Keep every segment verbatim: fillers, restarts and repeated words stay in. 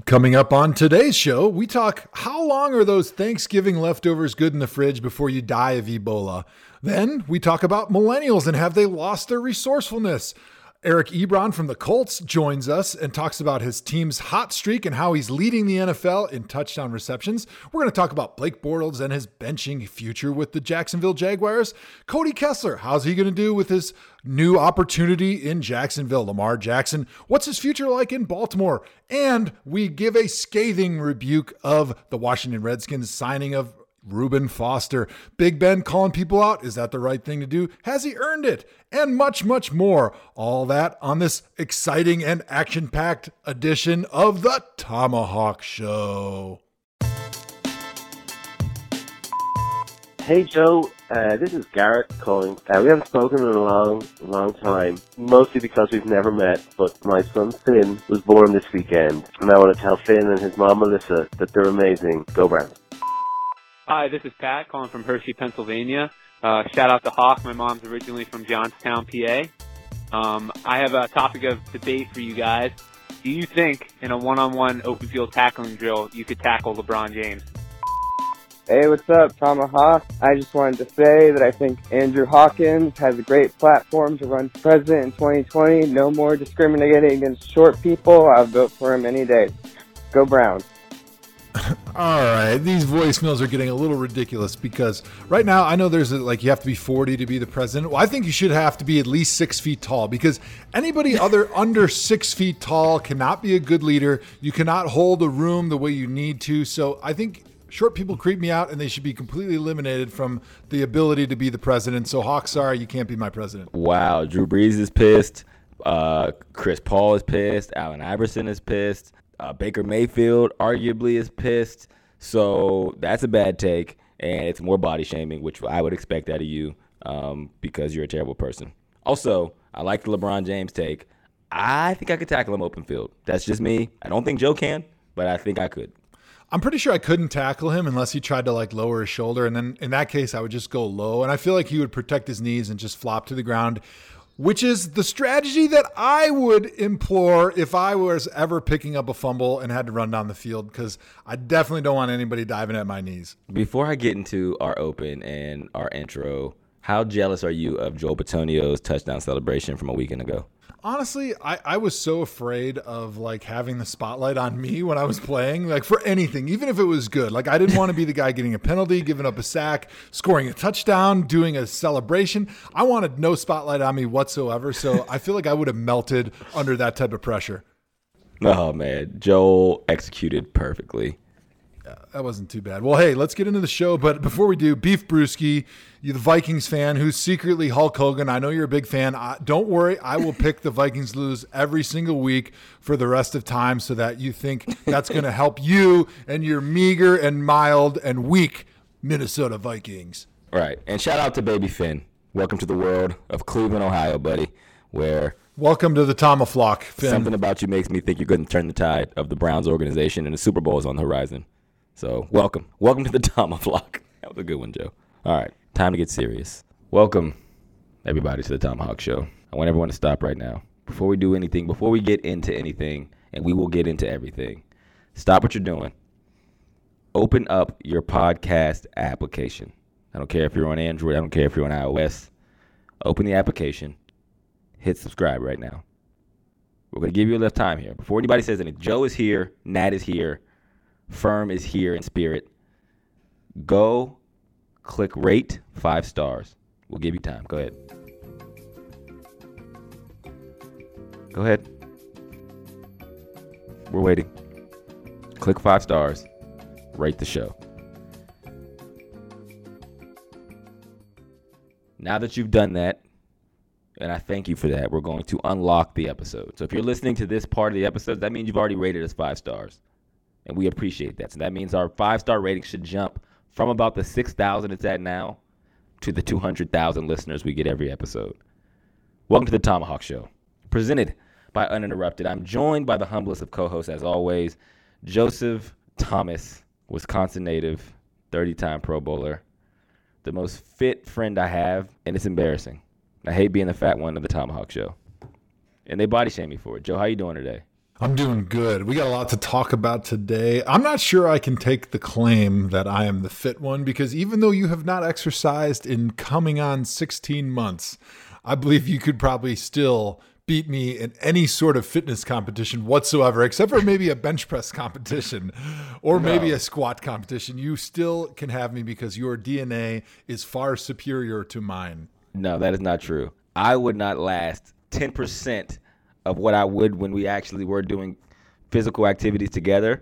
Coming up on today's show, we talk how long are those Thanksgiving leftovers good in the fridge before you die of Ebola? Then we talk about millennials and have they lost their resourcefulness? Eric Ebron from the Colts joins us and talks about his team's hot streak and how he's leading the N F L in touchdown receptions. We're going to talk about Blake Bortles and his benching future with the Jacksonville Jaguars. Cody Kessler, how's he going to do with his new opportunity in Jacksonville? Lamar Jackson, what's his future like in Baltimore? And we give a scathing rebuke of the Washington Redskins signing of Reuben Foster. Big Ben calling people out. Is that the right thing to do? Has he earned it? And much, much more. All that on this exciting and action-packed edition of the Tomahawk Show. Hey, Joe. Uh, this is Garrett calling. Uh, we haven't spoken in a long, long time, mostly because we've never met, but my son Finn was born this weekend, and I want to tell Finn and his mom Melissa that they're amazing. Go Browns. Hi, this is Pat calling from Hershey, Pennsylvania. Uh, shout out to Hawk. My mom's originally from Johnstown, P A. Um, I have a topic of debate for you guys. Do you think in a one-on-one open field tackling drill you could tackle LeBron James? Hey, what's up, Tomahawk? I just wanted to say that I think Andrew Hawkins has a great platform to run for president in twenty twenty. No more discriminating against short people. I'll vote for him any day. Go Browns. All right, these voicemails are getting a little ridiculous because right now I know there's a, like you have to be forty to be the president. Well, I think you should have to be at least six feet tall because anybody other under six feet tall cannot be a good leader. You cannot hold a room the way you need to. So I think short people creep me out and they should be completely eliminated from the ability to be the president. So Hawk, sorry, you can't be my president. Wow, Drew Brees is pissed. Uh, Chris Paul is pissed. Allen Iverson is pissed. Uh, Baker Mayfield arguably is pissed, so that's a bad take, and it's more body shaming, which I would expect out of you um, because you're a terrible person. Also, I like the LeBron James take. I think I could tackle him open field. That's just me. I don't think Joe can, but I think I could. I'm pretty sure I couldn't tackle him unless he tried to like lower his shoulder, and then in that case, I would just go low, and I feel like he would protect his knees and just flop to the ground, which is the strategy that I would implore if I was ever picking up a fumble and had to run down the field, because I definitely don't want anybody diving at my knees. Before I get into our open and our intro, how jealous are you of Joel Bitonio's touchdown celebration from a weekend ago? Honestly, I, I was so afraid of like having the spotlight on me when I was playing, like for anything, even if it was good. Like I didn't want to be the guy getting a penalty, giving up a sack, scoring a touchdown, doing a celebration. I wanted no spotlight on me whatsoever. So I feel like I would have melted under that type of pressure. Oh, man. Joel executed perfectly. Yeah, that wasn't too bad. Well, hey, let's get into the show. But before we do, Beef Brewski, you the Vikings fan who's secretly Hulk Hogan. I know you're a big fan. I, don't worry. I will pick the Vikings lose every single week for the rest of time so that you think that's going to help you and your meager and mild and weak Minnesota Vikings. Right. And shout out to Baby Finn. Welcome to the world of Cleveland, Ohio, buddy, where welcome to the Tomahawk, Finn. Something about you makes me think you're going to turn the tide of the Browns organization and the Super Bowl is on the horizon. So welcome. Welcome to the Tomahawk. That was a good one, Joe. All right. Time to get serious. Welcome, everybody, to the Tomahawk Show. I want everyone to stop right now. Before we do anything, before we get into anything, and we will get into everything, stop what you're doing. Open up your podcast application. I don't care if you're on Android. I don't care if you're on iOS. Open the application. Hit subscribe right now. We're going to give you a little time here. Before anybody says anything, Joe is here. Nat is here. Firm is here in spirit. Go click rate five stars. We'll give you time. Go ahead. Go ahead. We're waiting. Click five stars. Rate the show. Now that you've done that, and I thank you for that, we're going to unlock the episode. So if you're listening to this part of the episode, that means you've already rated us five stars. And we appreciate that. So that means our five-star rating should jump from about the six thousand it's at now to the two hundred thousand listeners we get every episode. Welcome to the Tomahawk Show, presented by Uninterrupted. I'm joined by the humblest of co-hosts, as always, Joseph Thomas, Wisconsin native, thirty-time Pro Bowler, the most fit friend I have, and it's embarrassing. I hate being the fat one of the Tomahawk Show. And they body shame me for it. Joe, how you doing today? I'm doing good. We got a lot to talk about today. I'm not sure I can take the claim that I am the fit one because even though you have not exercised in coming on sixteen months, I believe you could probably still beat me in any sort of fitness competition whatsoever, except for maybe a bench press competition or maybe No. a squat competition. You still can have me because your D N A is far superior to mine. No, that is not true. I would not last ten percent of what I would when we actually were doing physical activities together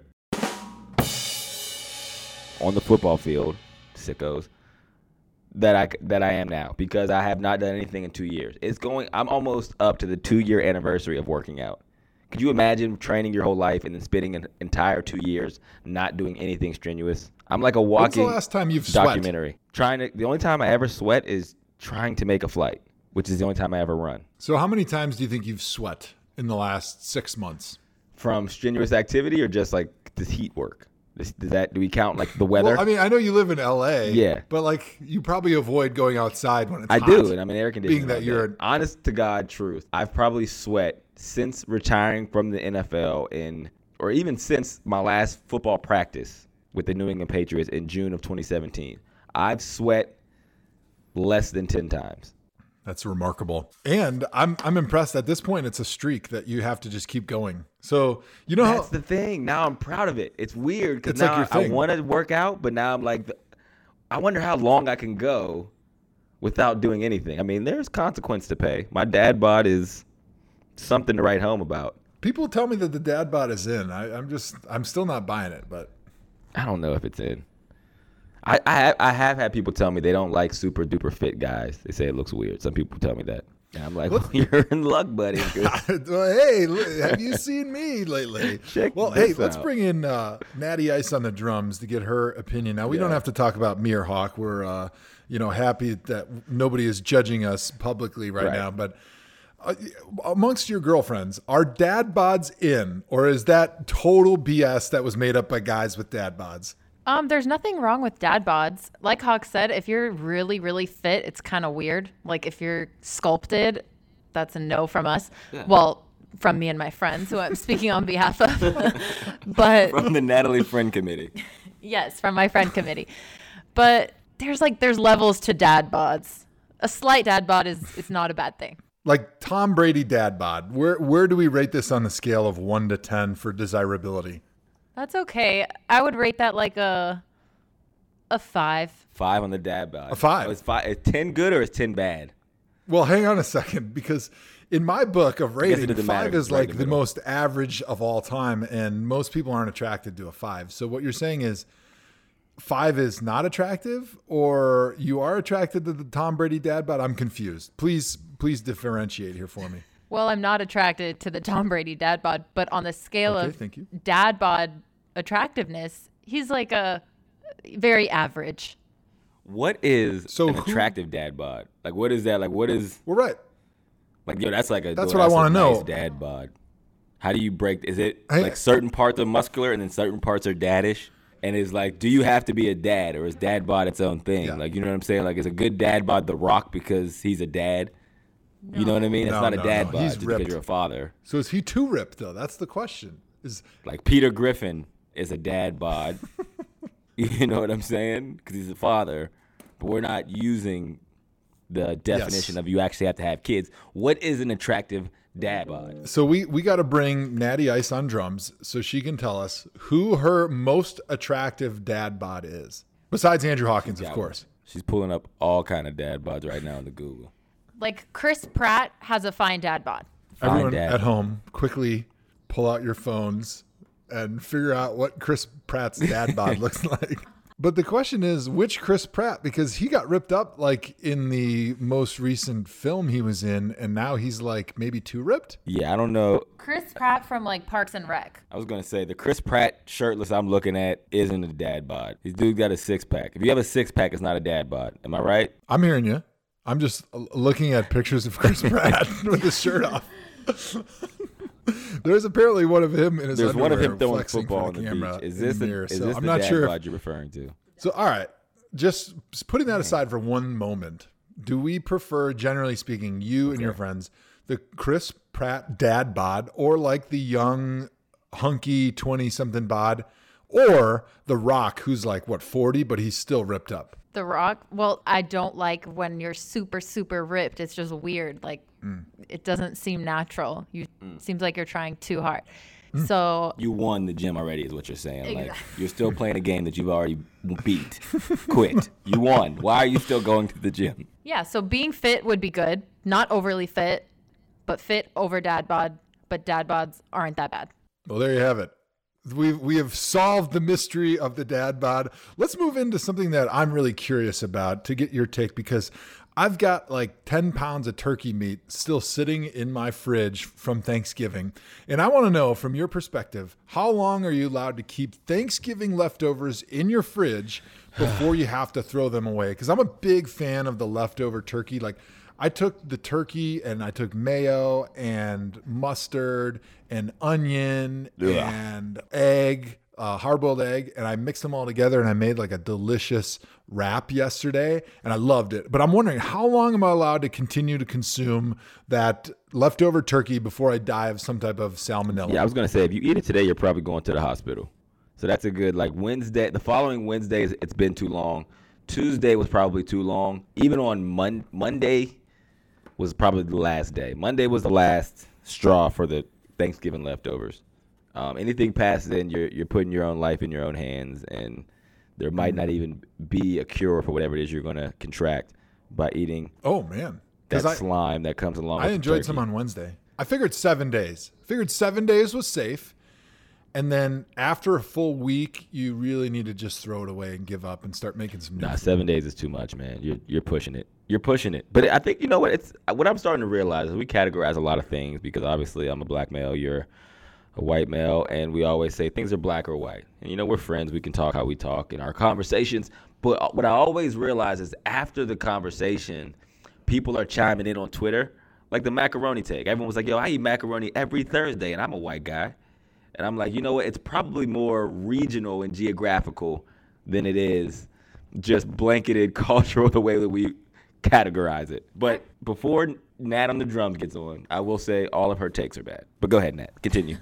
on the football field, sickos, that I, that I am now because I have not done anything in two years. It's going, I'm almost up to the two-year anniversary of working out. Could you imagine training your whole life and then spending an entire two years not doing anything strenuous? I'm like a When's walking the last time you've sweat? documentary. Trying to, the only time I ever sweat is trying to make a flight, which is the only time I ever run. So how many times do you think you've sweat in the last six months? From strenuous activity or just like the heat work? Does, does that, do we count like the weather? Well, I mean, I know you live in L A. Yeah. But like, you probably avoid going outside when it's I hot. do, and I'm in air conditioning. Being that all day. you're- honest to God truth, I've probably sweat since retiring from the N F L in, or even since my last football practice with the New England Patriots in June of twenty seventeen. I've sweat less than ten times. That's remarkable. And I'm I'm impressed at this point. It's a streak that you have to just keep going. So, you know That's how the thing. Now I'm proud of it. It's weird because It's like now your I, I thing. want to work out, but now I'm like, I wonder how long I can go without doing anything. I mean, there's consequence to pay. My dad bod is something to write home about. people tell me that the dad bod is in. I, I'm just I'm still not buying it, but I don't know if it's in. I, I have I have had people tell me they don't like super duper fit guys. They say it looks weird. Some people tell me that. And I'm like, well, you're in luck, buddy. well, hey, li- have you seen me lately? Check well, hey, this let's out. bring in uh, Natty Ice on the drums to get her opinion. Now, we don't Yeah. have to talk about me or Hawk. We're, uh, you know, happy that nobody is judging us publicly right, Right. now. But uh, amongst your girlfriends, are dad bods in, or is that total B S that was made up by guys with dad bods? Um, there's nothing wrong with dad bods. Like Hawk said, if you're really, really fit, it's kind of weird. Like if you're sculpted, that's a no from us. Well, from me and my friends, who I'm speaking on behalf of. But From the Natalie Friend Committee. yes, from my friend committee. But there's like there's levels to dad bods. A slight dad bod is is not a bad thing. Like Tom Brady dad bod, where where do we rate this on the scale of one to ten for desirability? That's okay. I would rate that like a a five. Five on the dad bod. A five. Oh, is five. Is ten good or is ten bad? Well, hang on a second, because in my book of guess it rating, doesn't matter. five It's is right in like the the middle. most average of all time, and most people aren't attracted to a five. So what you're saying is five is not attractive, or you are attracted to the Tom Brady dad bod? I'm confused. Please, please differentiate here for me. Well, I'm not attracted to the Tom Brady dad bod, but on the scale Okay, of thank you. dad bod attractiveness, he's like a very average. What is So an who- attractive dad bod? Like, what is that? Like, what is We're right. like? Yo, that's like a. That's yo, what I a wanna nice know. Dad bod. How do you break? Is it Hey- like certain parts are muscular and then certain parts are daddish? And it's like, do you have to be a dad, or is dad bod its own thing? Yeah. Like, you know what I'm saying? Like, is a good dad bod The Rock because he's a dad? You know what I mean? It's No, not no, a dad no. bod He's just ripped. because you're a father. So is he too ripped though? That's the question. Is Like Peter Griffin is a dad bod. You know what I'm saying? Because he's a father. But we're not using the definition Yes. of you actually have to have kids. What is an attractive dad bod? So we we got to bring Natty Ice on drums so she can tell us who her most attractive dad bod is, besides Andrew Hawkins, of Got course. She's pulling up all kind of dad bods right now in the Google. Like Chris Pratt has a fine dad bod. Fine Everyone dad. at home, quickly pull out your phones and figure out what Chris Pratt's dad bod looks like. But the question is, which Chris Pratt? Because he got ripped up like in the most recent film he was in, and now he's like maybe too ripped. Yeah, I don't know. Chris Pratt from like Parks and Rec. I was gonna say the Chris Pratt shirtless I'm looking at isn't a dad bod. This dude got a six pack. If you have a six pack, it's not a dad bod. Am I right? I'm hearing you. I'm just uh, looking at pictures of Chris Pratt with his shirt off. There's apparently one of him in his There's one of underwear him throwing flexing football for on the camera beach. Is in this the the, mirror. is So this I'm the not dad sure. If, bod you're referring to? so all right, just putting that aside for one moment, do we prefer, generally speaking, you and your friends the Chris Pratt dad bod, or like the young, hunky twenty-something bod, or The Rock, who's like, what, forty, but he's still ripped up? The Rock. Well, I don't like when you're super, super ripped. It's just weird. Like, mm. it doesn't seem natural. You mm. seems like you're trying too hard. Mm. So you won the gym already, is what you're saying. Exactly. Like, you're still playing a game that you've already beat. Quit. You won. Why are you still going to the gym? Yeah. So being fit would be good. Not overly fit, but fit over dad bod. But dad bods aren't that bad. Well, there you have it. We we have solved the mystery of the dad bod. Let's move into something that I'm really curious about to get your take, because I've got like ten pounds of turkey meat still sitting in my fridge from Thanksgiving. And I want to know, from your perspective, how long are you allowed to keep Thanksgiving leftovers in your fridge before you have to throw them away? Because I'm a big fan of the leftover turkey. Like, I took the turkey and I took mayo and mustard and onion Ugh. and egg, uh, hard-boiled egg, and I mixed them all together and I made like a delicious wrap yesterday, and I loved it. But I'm wondering, how long am I allowed to continue to consume that leftover turkey before I die of some type of salmonella? Yeah, I was going to say, if you eat it today, you're probably going to the hospital. So that's a good, like, Wednesday. The following Wednesday, it's been too long. Tuesday was probably too long. Even on Mon- Monday was probably the last day. Monday was the last straw for the Thanksgiving leftovers. Um, anything past then, you're you're putting your own life in your own hands, and there might not even be a cure for whatever it is you're going to contract by eating. Oh man, that I, slime that comes along. I with enjoyed turkey. some on Wednesday. I figured seven days. Figured seven days was safe. And then after a full week, you really need to just throw it away and give up and start making some new Nah, food. seven days is too much, man. You're you're pushing it. You're pushing it. But I think, you know what, it's what I'm starting to realize is we categorize a lot of things, because obviously I'm a black male, you're a white male, and we always say things are black or white. And, you know, we're friends. We can talk how we talk in our conversations. But what I always realize is after the conversation, people are chiming in on Twitter, like the macaroni take. Everyone was like, yo, I eat macaroni every Thursday, and I'm a white guy. And I'm like, you know what? It's probably more regional and geographical than it is just blanketed cultural the way that we categorize it. But before Nat on the drums gets on, I will say all of her takes are bad. But go ahead, Nat. Continue.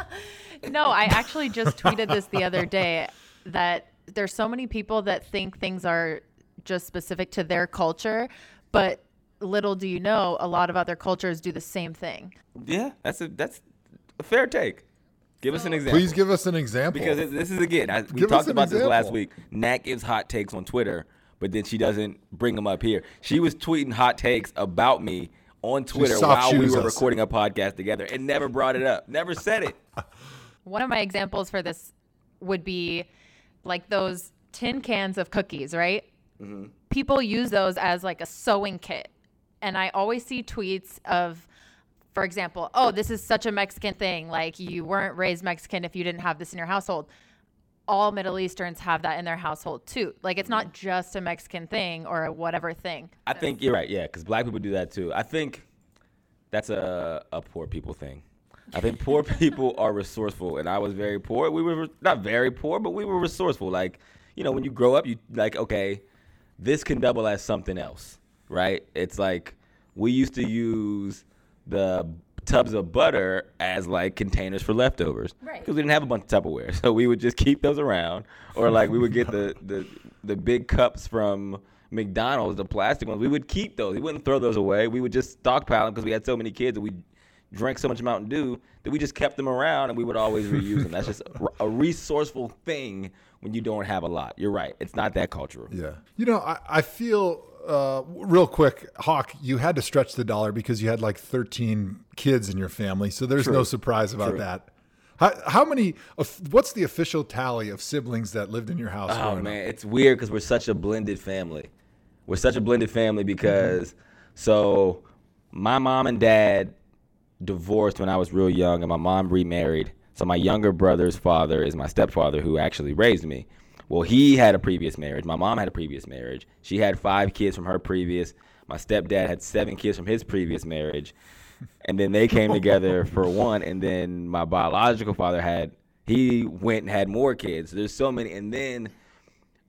No, I actually just tweeted this the other day, that there's so many people that think things are just specific to their culture, but little do you know, a lot of other cultures do the same thing. Yeah, that's a that's a fair take. Give us an example. Please give us an example. Because this is, again, I, we give talked about example. this last week. Nat gives hot takes on Twitter, but then she doesn't bring them up here. She was tweeting hot takes about me on Twitter while we were us. recording a podcast together and never brought it up. Never said it. One of my examples for this would be like those tin cans of cookies, right? Mm-hmm. People use those as like a sewing kit. And I always see tweets of, for example, oh, this is such a Mexican thing. Like, you weren't raised Mexican if you didn't have this in your household. All Middle Easterns have that in their household too. Like, it's not just a Mexican thing or a whatever thing. I think you're right, yeah, because black people do that too. I think that's a, a poor people thing. I think poor people are resourceful, and I was very poor. We were not very poor, but we were resourceful. Like, you know, when you grow up, you like, okay, this can double as something else, right? It's like we used to use the tubs of butter as like containers for leftovers, right? Because we didn't have a bunch of Tupperware, so we would just keep those around, or like we would get the the, the big cups from McDonald's, the plastic ones. We would keep those. We wouldn't throw those away. We would just stockpile them because we had so many kids and we drank so much Mountain Dew that we just kept them around, and we would always reuse them. That's just a, a resourceful thing when you don't have a lot. You're right. It's not that cultural. Yeah. You know, I, I feel. Uh, real quick, Hawk, you had to stretch the dollar because you had like thirteen kids in your family, so there's True. no surprise about True. that. How, how many, what's the official tally of siblings that lived in your house? Oh, man, up? It's weird because we're such a blended family. We're such a blended family because, mm-hmm. so my mom and dad divorced when I was real young, and my mom remarried. So my younger brother's father is my stepfather, who actually raised me. Well, he had a previous marriage. My mom had a previous marriage. She had five kids from her previous. My stepdad had seven kids from his previous marriage. And then they came together for one. And then my biological father had, he went and had more kids. There's so many. And then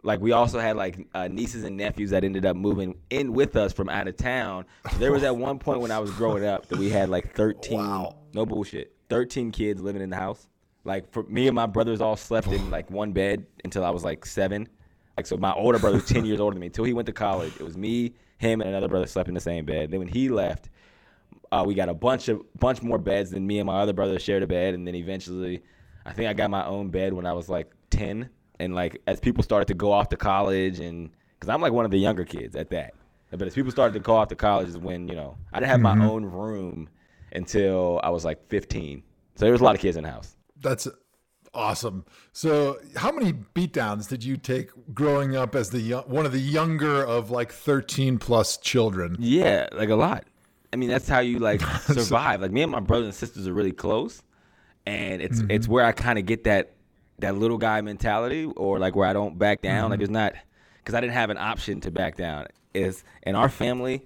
like we also had like uh, nieces and nephews that ended up moving in with us from out of town. So there was at one point when I was growing up that we had like thirteen, wow. no bullshit, thirteen kids living in the house. Like for me and my brothers all slept in like one bed until I was like seven. Like so my older brother was ten years older than me until he went to college. It was me, him, and another brother slept in the same bed. Then when he left, uh, we got a bunch of bunch more beds. Then me and my other brother shared a bed, and then eventually, I think I got my own bed when I was like ten. And like as people started to go off to college, and because I'm like one of the younger kids at that, but as people started to go off to college is when you know I didn't have mm-hmm. my own room until I was like fifteen. So there was a lot of kids in the house. That's awesome. So how many beatdowns did you take growing up as the young, one of the younger of like thirteen plus children? Yeah, like a lot. I mean, that's how you like survive. Like me and my brothers and sisters are really close, and it's mm-hmm. it's where I kind of get that that little guy mentality, or like where I don't back down. Mm-hmm. Like it's not because I didn't have an option to back down. Is in our family,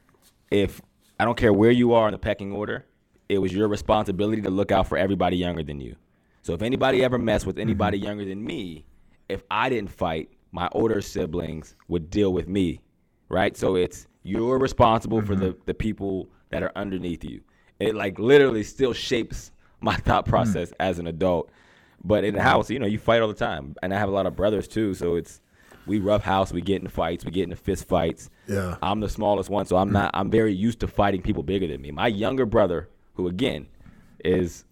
if I don't care where you are in the pecking order, it was your responsibility to look out for everybody younger than you. So if anybody ever messed with anybody mm-hmm. younger than me, if I didn't fight, my older siblings would deal with me, right? So it's you're responsible mm-hmm. for the, the people that are underneath you. It like literally still shapes my thought process mm-hmm. as an adult. But in the house, you know, you fight all the time. And I have a lot of brothers too, so it's we rough house, we get in fights, we get into fist fights. Yeah. I'm the smallest one, so I'm not I'm very used to fighting people bigger than me. My younger brother, who again is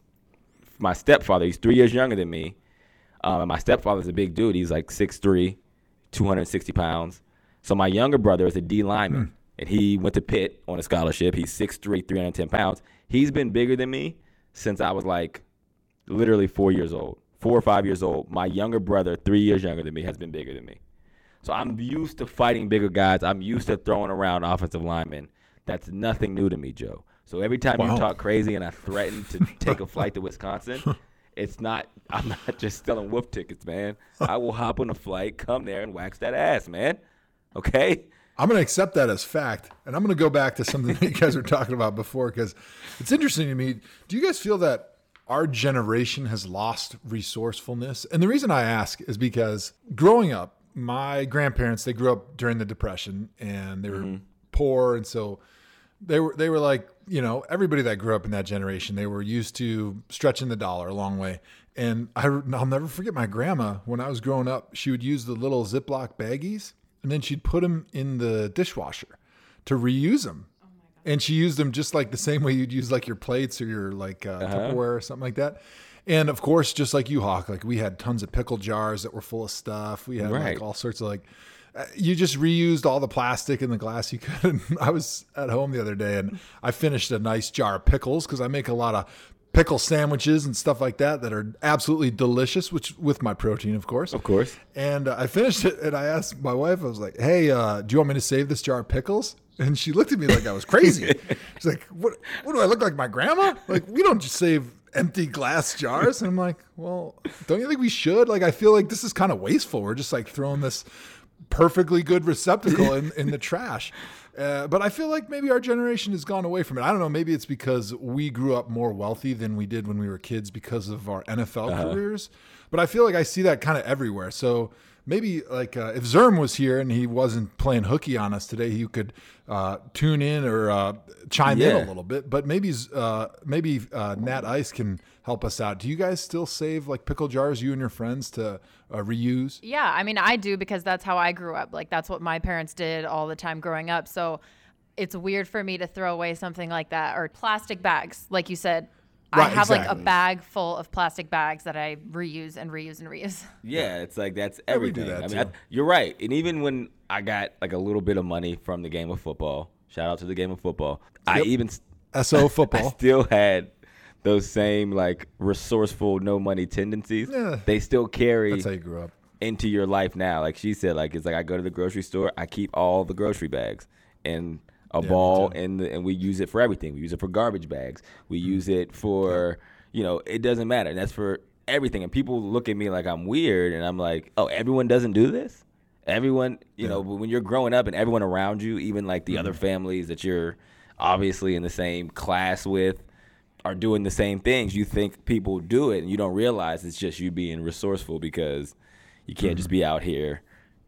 my stepfather, he's three years younger than me. Um, and my stepfather's a big dude. He's like six three, two hundred sixty pounds. So my younger brother is a D lineman, mm. and he went to Pitt on a scholarship. He's six three, three hundred ten pounds. He's been bigger than me since I was like literally four years old, four or five years old. My younger brother, three years younger than me, has been bigger than me. So I'm used to fighting bigger guys. I'm used to throwing around offensive linemen. That's nothing new to me, Joe. So every time wow. you talk crazy and I threaten to take a flight to Wisconsin, it's not, I'm not just selling wolf tickets, man. I will hop on a flight, come there, and wax that ass, man. Okay? I'm going to accept that as fact. And I'm going to go back to something that you guys were talking about before, because it's interesting to me. Do you guys feel that our generation has lost resourcefulness? And the reason I ask is because growing up, my grandparents, they grew up during the Depression, and they were mm-hmm. poor. And so they were, they were like, you know, everybody that grew up in that generation, they were used to stretching the dollar a long way. And I, I'll never forget my grandma, when I was growing up, she would use the little Ziploc baggies, and then she'd put them in the dishwasher to reuse them. Oh my God. And she used them just like the same way you'd use like your plates or your like uh, uh-huh. Tupperware or something like that. And of course, just like you, Hawk, like we had tons of pickle jars that were full of stuff. We had right. like all sorts of like, uh, you just reused all the plastic and the glass you could. And I was at home the other day and I finished a nice jar of pickles because I make a lot of pickle sandwiches and stuff like that that are absolutely delicious, which with my protein, of course. Of course. And uh, I finished it and I asked my wife, I was like, hey, uh, do you want me to save this jar of pickles? And she looked at me like I was crazy. She's like, what, what do I look like, my grandma? Like, we don't just save empty glass jars. And I'm like, well, don't you think we should? Like, I feel like this is kind of wasteful. We're just like throwing this perfectly good receptacle in, in the trash. Uh, but I feel like maybe our generation has gone away from it. I don't know. Maybe it's because we grew up more wealthy than we did when we were kids because of our N F L uh-huh. careers. But I feel like I see that kind of everywhere. So maybe like uh, if Zerm was here and he wasn't playing hooky on us today, he could uh, tune in or uh, chime yeah. in a little bit. But maybe uh, maybe uh, Nat Ice can help us out. Do you guys still save like pickle jars, you and your friends, to uh, reuse? Yeah, I mean, I do because that's how I grew up. Like that's what my parents did all the time growing up. So it's weird for me to throw away something like that, or plastic bags, like you said. Right, I have exactly. like a bag full of plastic bags that I reuse and reuse and reuse. Yeah, it's like that's everything. Yeah, we do that I mean, I, you're right. And even when I got like a little bit of money from the game of football, shout out to the game of football, yep. I even S O football. I still had those same like resourceful, no money tendencies. Yeah, they still carry. That's how you grew up. Into your life now. Like she said, like it's like I go to the grocery store, I keep all the grocery bags and a yeah, ball, and the, and we use it for everything. We use it for garbage bags. We mm-hmm. use it for, you know, it doesn't matter. And that's for everything. And people look at me like I'm weird, and I'm like, oh, everyone doesn't do this? Everyone, you yeah. know, when you're growing up and everyone around you, even like the mm-hmm. other families that you're obviously in the same class with, are doing the same things, you think people do it, and you don't realize it's just you being resourceful because you can't mm-hmm. just be out here,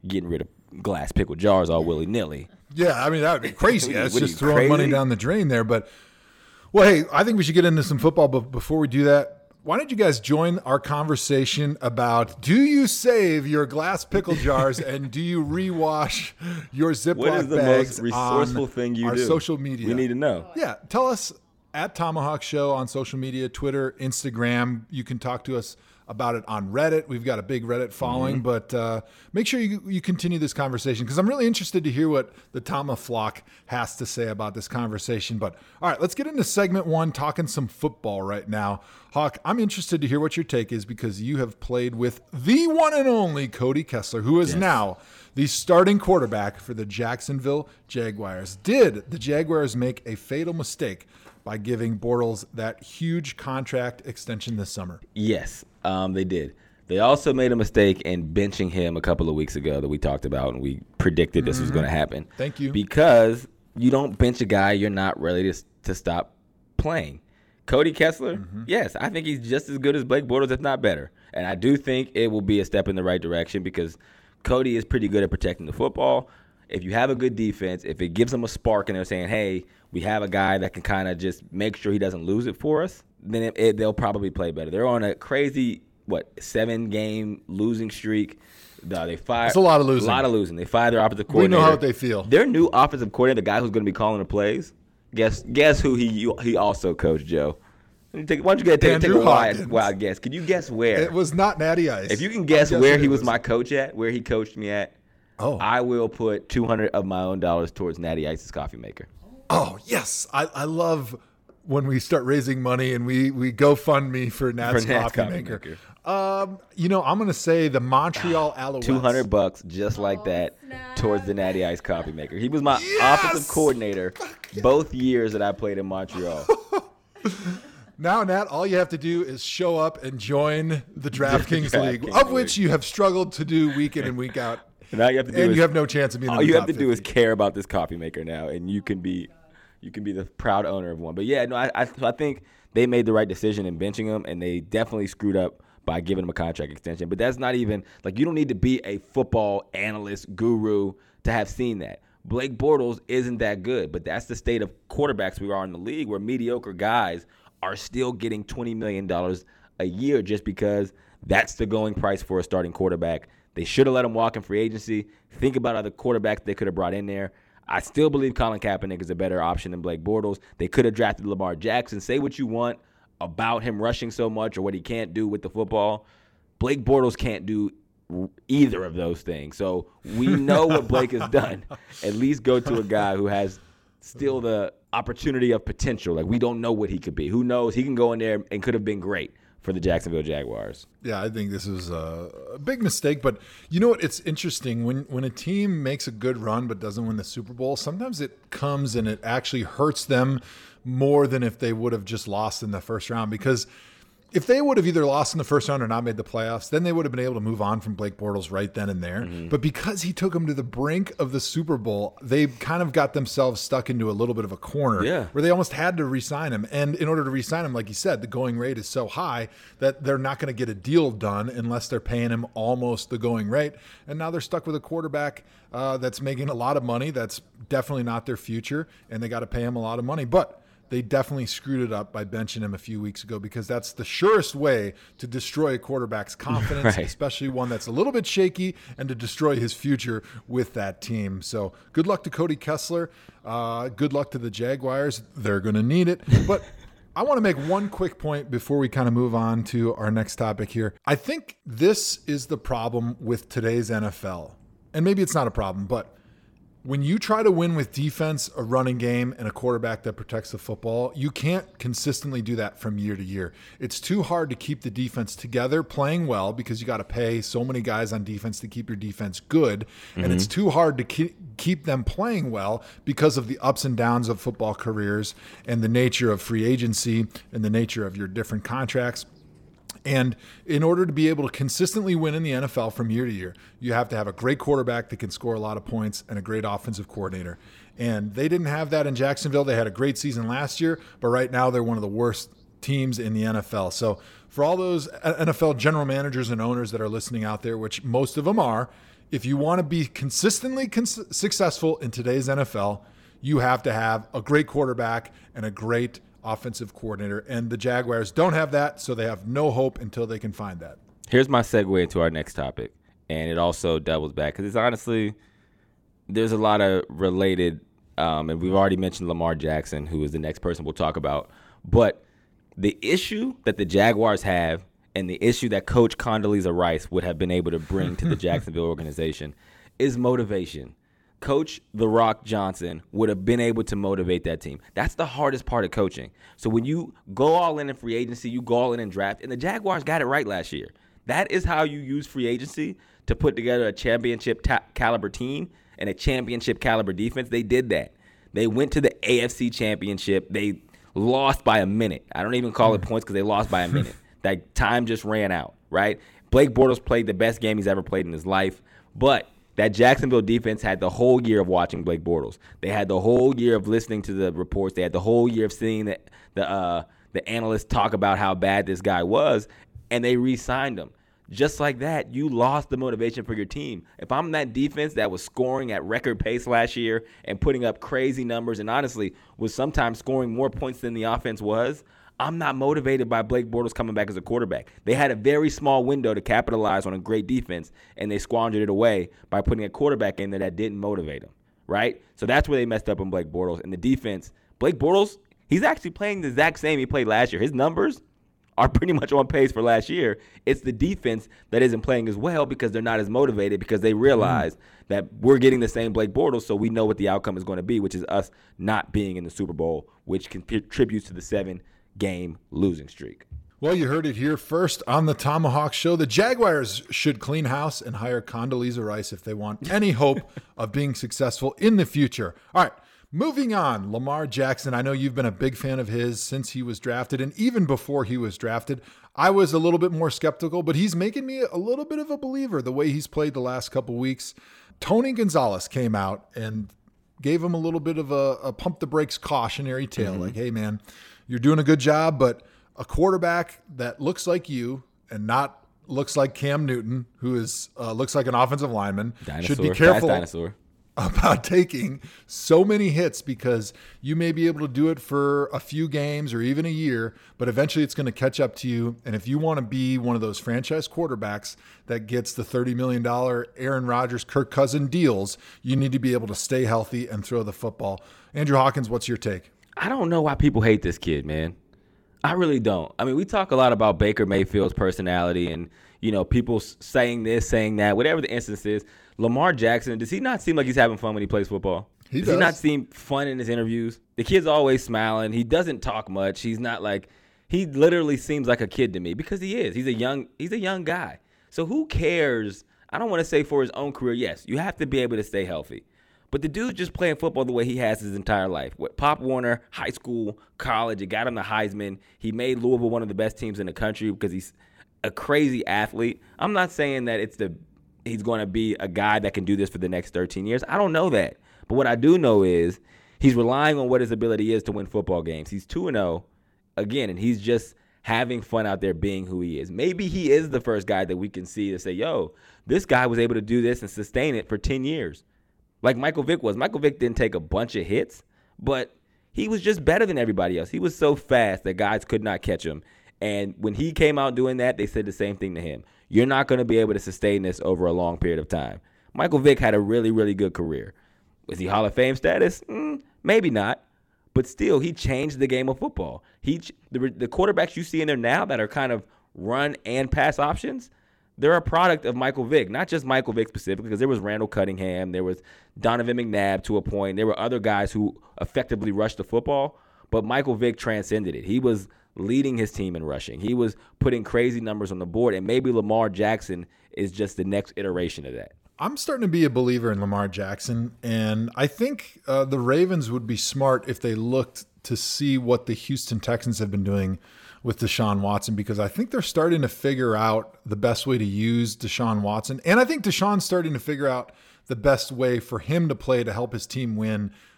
getting rid of glass pickle jars all willy nilly. Yeah, I mean, that would be crazy. That's What are just you, throwing money crazy? down the drain there. But, well, hey, I think we should get into some football. But before we do that, why don't you guys join our conversation about, do you save your glass pickle jars and do you rewash your Ziploc What is the bags most resourceful on thing you our do? social media? We need to know. Yeah, tell us at Tomahawk Show on social media, Twitter, Instagram. You can talk to us about it on Reddit. We've got a big Reddit following, Mm-hmm. but uh, make sure you, you continue this conversation because I'm really interested to hear what the Tama flock has to say about this conversation. But all right, let's get into segment one, talking some football right now. Hawk, I'm interested to hear what your take is because you have played with the one and only Cody Kessler, who is Yes. now the starting quarterback for the Jacksonville Jaguars. Did the Jaguars make a fatal mistake by giving Bortles that huge contract extension this summer? Yes, um, they did. They also made a mistake in benching him a couple of weeks ago that we talked about, and we predicted this was going to happen. Thank you. Because you don't bench a guy you're not ready to, to stop playing. Cody Kessler, yes, I think he's just as good as Blake Bortles, if not better. And I do think it will be a step in the right direction because Cody is pretty good at protecting the football. If you have a good defense, if it gives them a spark and they're saying, hey, we have a guy that can kind of just make sure he doesn't lose it for us, then it, it, they'll probably play better. They're on a crazy, what, seven-game losing streak. Uh, they fired, It's a lot of losing. A lot of losing. They fired their offensive We coordinator. know how they feel. Their new offensive coordinator, the guy who's going to be calling the plays, guess guess who he he also coached, Joe? Let me take, why don't you get take, take Andrew a wild, Hawkins. wild guess? Can you guess where? It was not Natty Ice. If you can guess I'm where guessing he it was, my coach at, where he coached me at, Oh. I will put two hundred of my own dollars towards Natty Ice's coffee maker. Oh, yes. I, I love when we start raising money and we, we GoFundMe for Nat's, For Nat's Coffee, Coffee Maker. Maker. Um, you know, I'm going to say the Montreal Alouettes. two hundred bucks just like that towards the Natty Ice coffee maker. He was my offensive coordinator both years that I played in Montreal. Now, Nat, all you have to do is show up and join the DraftKings DraftKings League, League. of which you have struggled to do week in and week out. And all you have to do And is, you have no chance of being in all the you have top to do is fifty. care about this coffee maker now, and you can be you can be the proud owner of one. But yeah, no, I I, so I think they made the right decision in benching him, and they definitely screwed up by giving him a contract extension. But that's not even like you don't need to be a football analyst guru to have seen that. Blake Bortles isn't that good, but that's the state of quarterbacks we are in the league, where mediocre guys are still getting twenty million dollars a year just because that's the going price for a starting quarterback. They should have let him walk in free agency. Think about other quarterbacks they could have brought in there. I still believe Colin Kaepernick is a better option than Blake Bortles. They could have drafted Lamar Jackson. Say what you want about him rushing so much or what he can't do with the football. Blake Bortles can't do either of those things. So we know what Blake has done. At least go to a guy who has still the opportunity of potential. Like, we don't know what he could be. Who knows? He can go in there and could have been great for the Jacksonville Jaguars. Yeah, I think this is a, a big mistake. But you know what? It's interesting. When, when a team makes a good run but doesn't win the Super Bowl, sometimes it comes and it actually hurts them more than if they would have just lost in the first round. Because if they would have either lost in the first round or not made the playoffs, then they would have been able to move on from Blake Bortles right then and there. Mm-hmm. But because he took them to the brink of the Super Bowl, they kind of got themselves stuck into a little bit of a corner yeah. where they almost had to re-sign him. And in order to re-sign him, like you said, the going rate is so high that they're not going to get a deal done unless they're paying him almost the going rate. And now they're stuck with a quarterback uh, that's making a lot of money. That's definitely not their future, and they got to pay him a lot of money. But they definitely screwed it up by benching him a few weeks ago because that's the surest way to destroy a quarterback's confidence, right. especially one that's a little bit shaky, and to destroy his future with that team. So good luck to Cody Kessler. Uh, good luck to the Jaguars. They're going to need it. But I want to make one quick point before we kind of move on to our next topic here. I think this is the problem with today's N F L. And maybe it's not a problem, but when you try to win with defense, a running game, and a quarterback that protects the football, you can't consistently do that from year to year. It's too hard to keep the defense together playing well because you got to pay so many guys on defense to keep your defense good. Mm-hmm. And it's too hard to keep, keep them playing well because of the ups and downs of football careers and the nature of free agency and the nature of your different contracts. And in order to be able to consistently win in the N F L from year to year, you have to have a great quarterback that can score a lot of points and a great offensive coordinator. And they didn't have that in Jacksonville. They had a great season last year, but right now they're one of the worst teams in the N F L. So for all those N F L general managers and owners that are listening out there, which most of them are, if you want to be consistently cons- successful in today's N F L, you have to have a great quarterback and a great offensive coordinator. And the Jaguars don't have that, so they have no hope until they can find that. Here's my segue into our next topic, and it also doubles back because it's honestly, there's a lot of related, um, and we've already mentioned Lamar Jackson, who is the next person we'll talk about. But the issue that the Jaguars have and the issue that Coach Condoleezza Rice would have been able to bring to the Jacksonville organization is motivation. Coach The Rock Johnson would have been able to motivate that team. That's the hardest part of coaching. So when you go all in in free agency, you go all in in draft, and the Jaguars got it right last year. That is how you use free agency to put together a championship ta- caliber team and a championship caliber defense. They did that. They went to the A F C Championship. They lost by a minute. I don't even call it points because they lost by a minute. That time just ran out, right? Blake Bortles played the best game he's ever played in his life, but that Jacksonville defense had the whole year of watching Blake Bortles. They had the whole year of listening to the reports. They had the whole year of seeing the the, uh, the analysts talk about how bad this guy was, and they re-signed him. Just like that, you lost the motivation for your team. If I'm that defense that was scoring at record pace last year and putting up crazy numbers and honestly was sometimes scoring more points than the offense was, I'm not motivated by Blake Bortles coming back as a quarterback. They had a very small window to capitalize on a great defense, and they squandered it away by putting a quarterback in there that didn't motivate them, right? So that's where they messed up on Blake Bortles. And the defense, Blake Bortles, he's actually playing the exact same he played last year. His numbers are pretty much on pace for last year. It's the defense that isn't playing as well because they're not as motivated because they realize mm-hmm. that we're getting the same Blake Bortles, so we know what the outcome is going to be, which is us not being in the Super Bowl, which contributes to the seven game losing streak. Well, you heard it here first on the Tomahawk Show. The Jaguars should clean house and hire Condoleezza Rice if they want any hope of being successful in the future. All right, moving on. Lamar Jackson, I know you've been a big fan of his since he was drafted, and even before he was drafted. I was a little bit more skeptical, but he's making me a little bit of a believer the way he's played the last couple weeks. Tony Gonzalez came out and gave him a little bit of a, a pump the brakes cautionary tale, mm-hmm. like, hey, man, you're doing a good job, but a quarterback that looks like you and not looks like Cam Newton, who is uh, looks like an offensive lineman, dinosaur. should be careful dinosaur. about taking so many hits because you may be able to do it for a few games or even a year, but eventually it's going to catch up to you. And if you want to be one of those franchise quarterbacks that gets the thirty million dollars Aaron Rodgers, Kirk Cousins deals, you need to be able to stay healthy and throw the football. Andrew Hawkins, what's your take? I don't know why people hate this kid, man. I really don't. I mean, we talk a lot about Baker Mayfield's personality and, you know, people saying this, saying that, whatever the instance is. Lamar Jackson, does he not seem like he's having fun when he plays football? He does. does he not seem fun in his interviews? The kid's always smiling. He doesn't talk much. He's not like – he literally seems like a kid to me because he is. He's a young he's a young guy. So who cares? I don't want to say for his own career. Yes, you have to be able to stay healthy. But the dude's just playing football the way he has his entire life. With Pop Warner, high school, college, it got him the Heisman. He made Louisville one of the best teams in the country because he's a crazy athlete. I'm not saying that it's the he's going to be a guy that can do this for the next thirteen years. I don't know that. But what I do know is he's relying on what his ability is to win football games. He's two and oh, again, and he's just having fun out there being who he is. Maybe he is the first guy that we can see to say, yo, this guy was able to do this and sustain it for ten years. Like Michael Vick was. Michael Vick didn't take a bunch of hits, but he was just better than everybody else. He was so fast that guys could not catch him. And when he came out doing that, they said the same thing to him. You're not going to be able to sustain this over a long period of time. Michael Vick had a really, really good career. Was he Hall of Fame status? Mm, maybe not. But still, he changed the game of football. He the, the quarterbacks you see in there now that are kind of run and pass options, they're a product of Michael Vick, not just Michael Vick specifically, because there was Randall Cunningham, there was Donovan McNabb to a point. There were other guys who effectively rushed the football, but Michael Vick transcended it. He was leading his team in rushing. He was putting crazy numbers on the board, and maybe Lamar Jackson is just the next iteration of that. I'm starting to be a believer in Lamar Jackson, and I think uh, the Ravens would be smart if they looked to see what the Houston Texans have been doing with Deshaun Watson, because I think they're starting to figure out the best way to use Deshaun Watson. And I think Deshaun's starting to figure out the best way for him to play to help his team win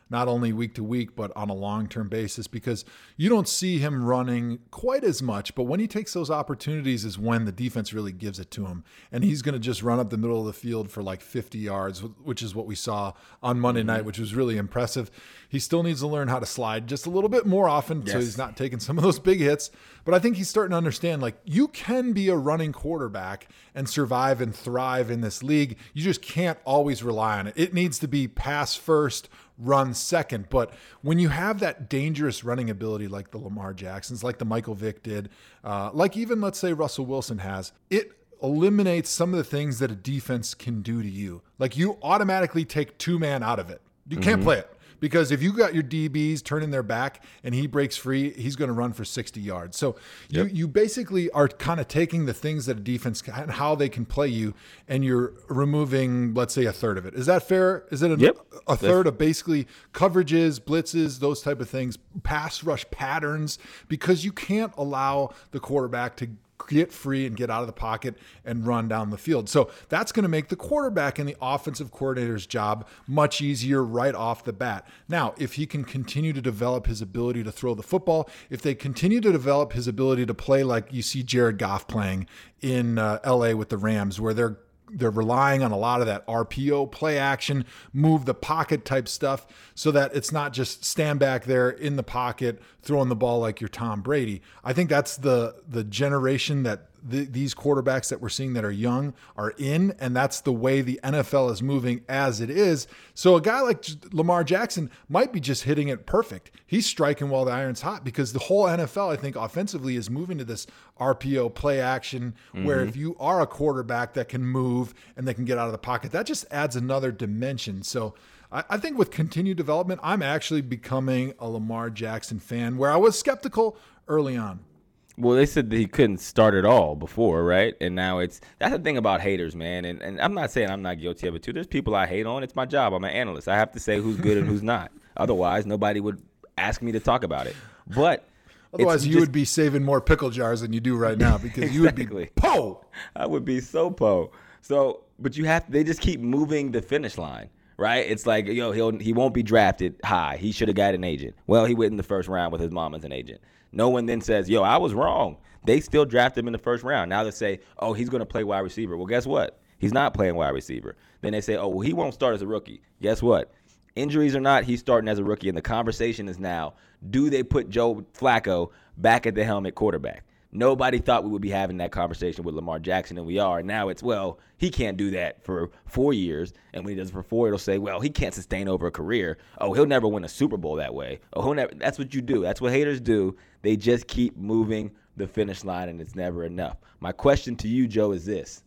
not only week to week, but on a long-term basis, because you don't see him running quite as much. But when he takes those opportunities is when the defense really gives it to him. And he's going to just run up the middle of the field for like fifty yards, which is what we saw on Monday Mm-hmm. night, which was really impressive. He still needs to learn how to slide just a little bit more often, Yes. so he's not taking some of those big hits. But I think he's starting to understand, like, you can be a running quarterback and survive and thrive in this league. You just can't always rely on it. It needs to be pass first, run second. But when you have that dangerous running ability like the Lamar Jacksons, like the Michael Vick did, uh, like even, let's say, Russell Wilson has, it eliminates some of the things that a defense can do to you. Like, you automatically take two man out of it. You can't play it. Because if you got your D Bs turning their back and he breaks free, he's going to run for sixty yards. So Yep. you you basically are kind of taking the things that a defense can, and how they can play you, and you're removing, let's say, a third of it. Is that fair? Is it a, Yep. a third of basically coverages, blitzes, those type of things, pass rush patterns? Because you can't allow the quarterback to get free and get out of the pocket and run down the field. So that's going to make the quarterback and the offensive coordinator's job much easier right off the bat. Now, if he can continue to develop his ability to throw the football, if they continue to develop his ability to play like you see Jared Goff playing in uh, L A with the Rams, where they're They're relying on a lot of that R P O, play action, move the pocket type stuff, so that it's not just stand back there in the pocket, throwing the ball like you're Tom Brady. I think that's the the generation that the, these quarterbacks that we're seeing that are young are in, and that's the way the N F L is moving as it is. So a guy like Lamar Jackson might be just hitting it perfect. He's striking while the iron's hot, because the whole N F L, I think, offensively is moving to this R P O, play action, where if you are a quarterback that can move and they can get out of the pocket, that just adds another dimension. So I, I think with continued development, I'm actually becoming a Lamar Jackson fan, where I was skeptical early on. Well, they said that he couldn't start at all before, right? And now it's – that's the thing about haters, man. And, and I'm not saying I'm not guilty of it, too. There's people I hate on. It's my job. I'm an analyst. I have to say who's good and who's not. Otherwise, nobody would ask me to talk about it. But – Otherwise, you just, would be saving more pickle jars than you do right now, because you would be Exactly. po. I would be so po. So, but you have – they just keep moving the finish line, right? It's like, yo, he'll, he won't be drafted high. He should have got an agent. Well, he went in the first round with his mom as an agent. No one then says, yo, I was wrong. They still draft him in the first round. Now they say, oh, he's going to play wide receiver. Well, guess what? He's not playing wide receiver. Then they say, oh, well, he won't start as a rookie. Guess what? Injuries or not, he's starting as a rookie. And the conversation is now, do they put Joe Flacco back at the helm at quarterback? Nobody thought we would be having that conversation with Lamar Jackson, and we are. Now it's, well, he can't do that for four years. And when he does it for four, it'll say, well, he can't sustain over a career. Oh, he'll never win a Super Bowl that way. Oh, he'll never. That's what you do. That's what haters do. They just keep moving the finish line, and it's never enough. My question to you, Joe, is this.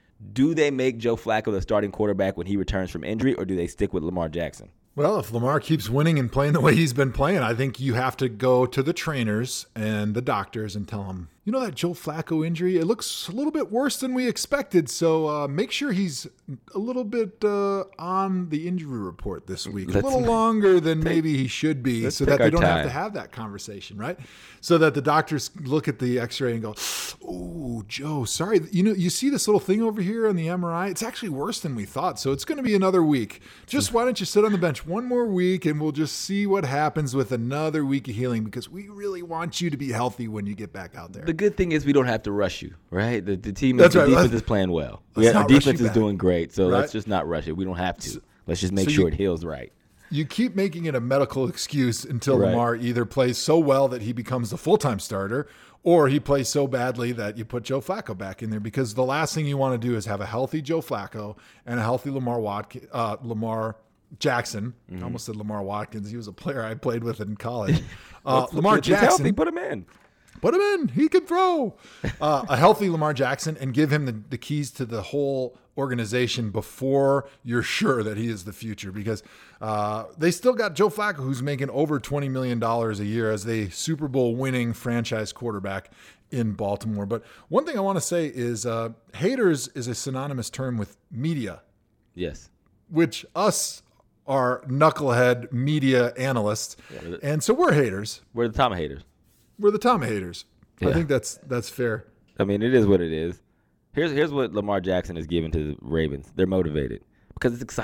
Do they make Joe Flacco the starting quarterback when he returns from injury, or do they stick with Lamar Jackson? Well, if Lamar keeps winning and playing the way he's been playing, I think you have to go to the trainers and the doctors and tell them, you know, that Joe Flacco injury, it looks a little bit worse than we expected. So uh, make sure he's a little bit uh, on the injury report this week, Let's a little longer than take, maybe he should be, so take that they our don't time. have to have that conversation, right? So that the doctors look at the x-ray and go, oh, Joe, sorry. You know, you see this little thing over here on the M R I? It's actually worse than we thought. So it's going to be another week. Just why don't you sit on the bench one more week, and we'll just see what happens with another week of healing, because we really want you to be healthy when you get back out there. The good thing is we don't have to rush you, right? The, the team, That's the right. defense Let's- is playing well. let's Yeah, our not rush defense you is back. doing great, so Right? let's just not rush it. We don't have to. Let's just make so sure you- it heals right. You keep making it a medical excuse until Right. Lamar either plays so well that he becomes the full-time starter, or he plays so badly that you put Joe Flacco back in there, because the last thing you want to do is have a healthy Joe Flacco and a healthy Lamar Watkins, uh, Lamar Jackson. I almost said Lamar Watkins. He was a player I played with in college. Uh, Let's- Lamar if he's healthy, Jackson. put him in. Put him in. He can throw. Uh, a healthy Lamar Jackson, and give him the, the keys to the whole organization before you're sure that he is the future, because uh, they still got Joe Flacco, who's making over twenty million dollars a year as the Super Bowl winning franchise quarterback in Baltimore. But one thing I want to say is uh, haters is a synonymous term with media, Yes. which us are knucklehead media analysts. Yeah. And so we're haters. We're the Tom haters. We're the Tom haters. I Yeah. think that's that's fair. I mean, it is what it is. Here's here's what Lamar Jackson is giving to the Ravens. They're motivated because it's exciting.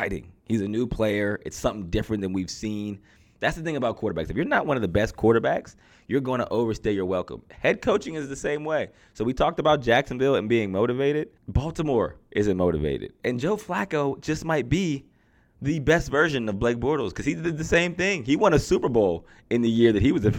He's a new player. It's something different than we've seen. That's the thing about quarterbacks. If you're not one of the best quarterbacks, you're going to overstay your welcome. Head coaching is the same way. So we talked about Jacksonville and being motivated. Baltimore isn't motivated. And Joe Flacco just might be the best version of Blake Bortles because he did the same thing. He won a Super Bowl in the year that he was a,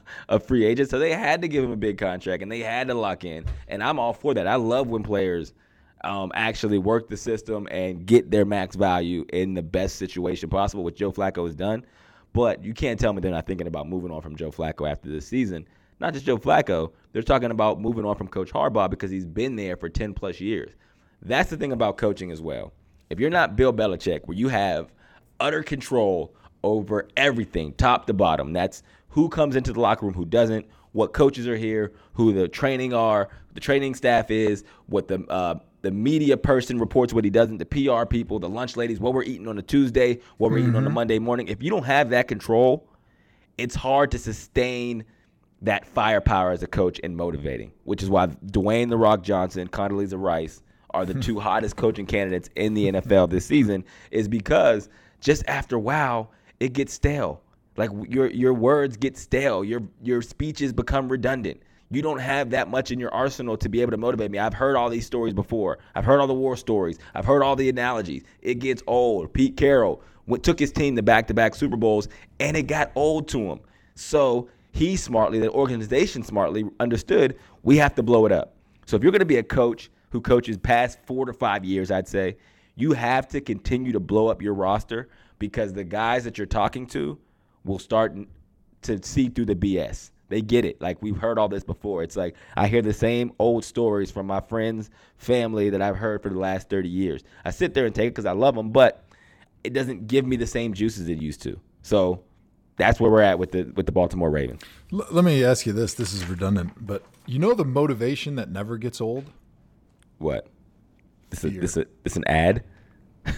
a free agent, so they had to give him a big contract, and they had to lock in. And I'm all for that. I love when players um, actually work the system and get their max value in the best situation possible, which Joe Flacco has done. But you can't tell me they're not thinking about moving on from Joe Flacco after this season. Not just Joe Flacco. They're talking about moving on from Coach Harbaugh because he's been there for ten-plus years. That's the thing about coaching as well. If you're not Bill Belichick, where you have utter control over everything, top to bottom, that's who comes into the locker room, who doesn't, what coaches are here, who the training are, the training staff is, what the uh, the media person reports, what he doesn't, the P R people, the lunch ladies, what we're eating on a Tuesday, what we're mm-hmm. eating on a Monday morning. If you don't have that control, it's hard to sustain that firepower as a coach and motivating, which is why Dwayne The Rock Johnson, Condoleezza Rice, are the two hottest coaching candidates in the N F L this season, is because just after a while, it gets stale. Like your your words get stale. Your your speeches become redundant. You don't have that much in your arsenal to be able to motivate me. I've heard all these stories before. I've heard all the war stories. I've heard all the analogies. It gets old. Pete Carroll went, took his team to back-to-back Super Bowls, and it got old to him. So he smartly, the organization smartly understood, we have to blow it up. So if you're going to be a coach who coaches past four to five years, I'd say, you have to continue to blow up your roster because the guys that you're talking to will start to see through the B S. They get it. Like, we've heard all this before. It's like I hear the same old stories from my friends, family that I've heard for the last thirty years. I sit there and take it because I love them, but it doesn't give me the same juices it used to. So that's where we're at with the with the Baltimore Ravens. L- let me ask you this. This is redundant, but you know the motivation that never gets old? What? This is this, this an ad? Like,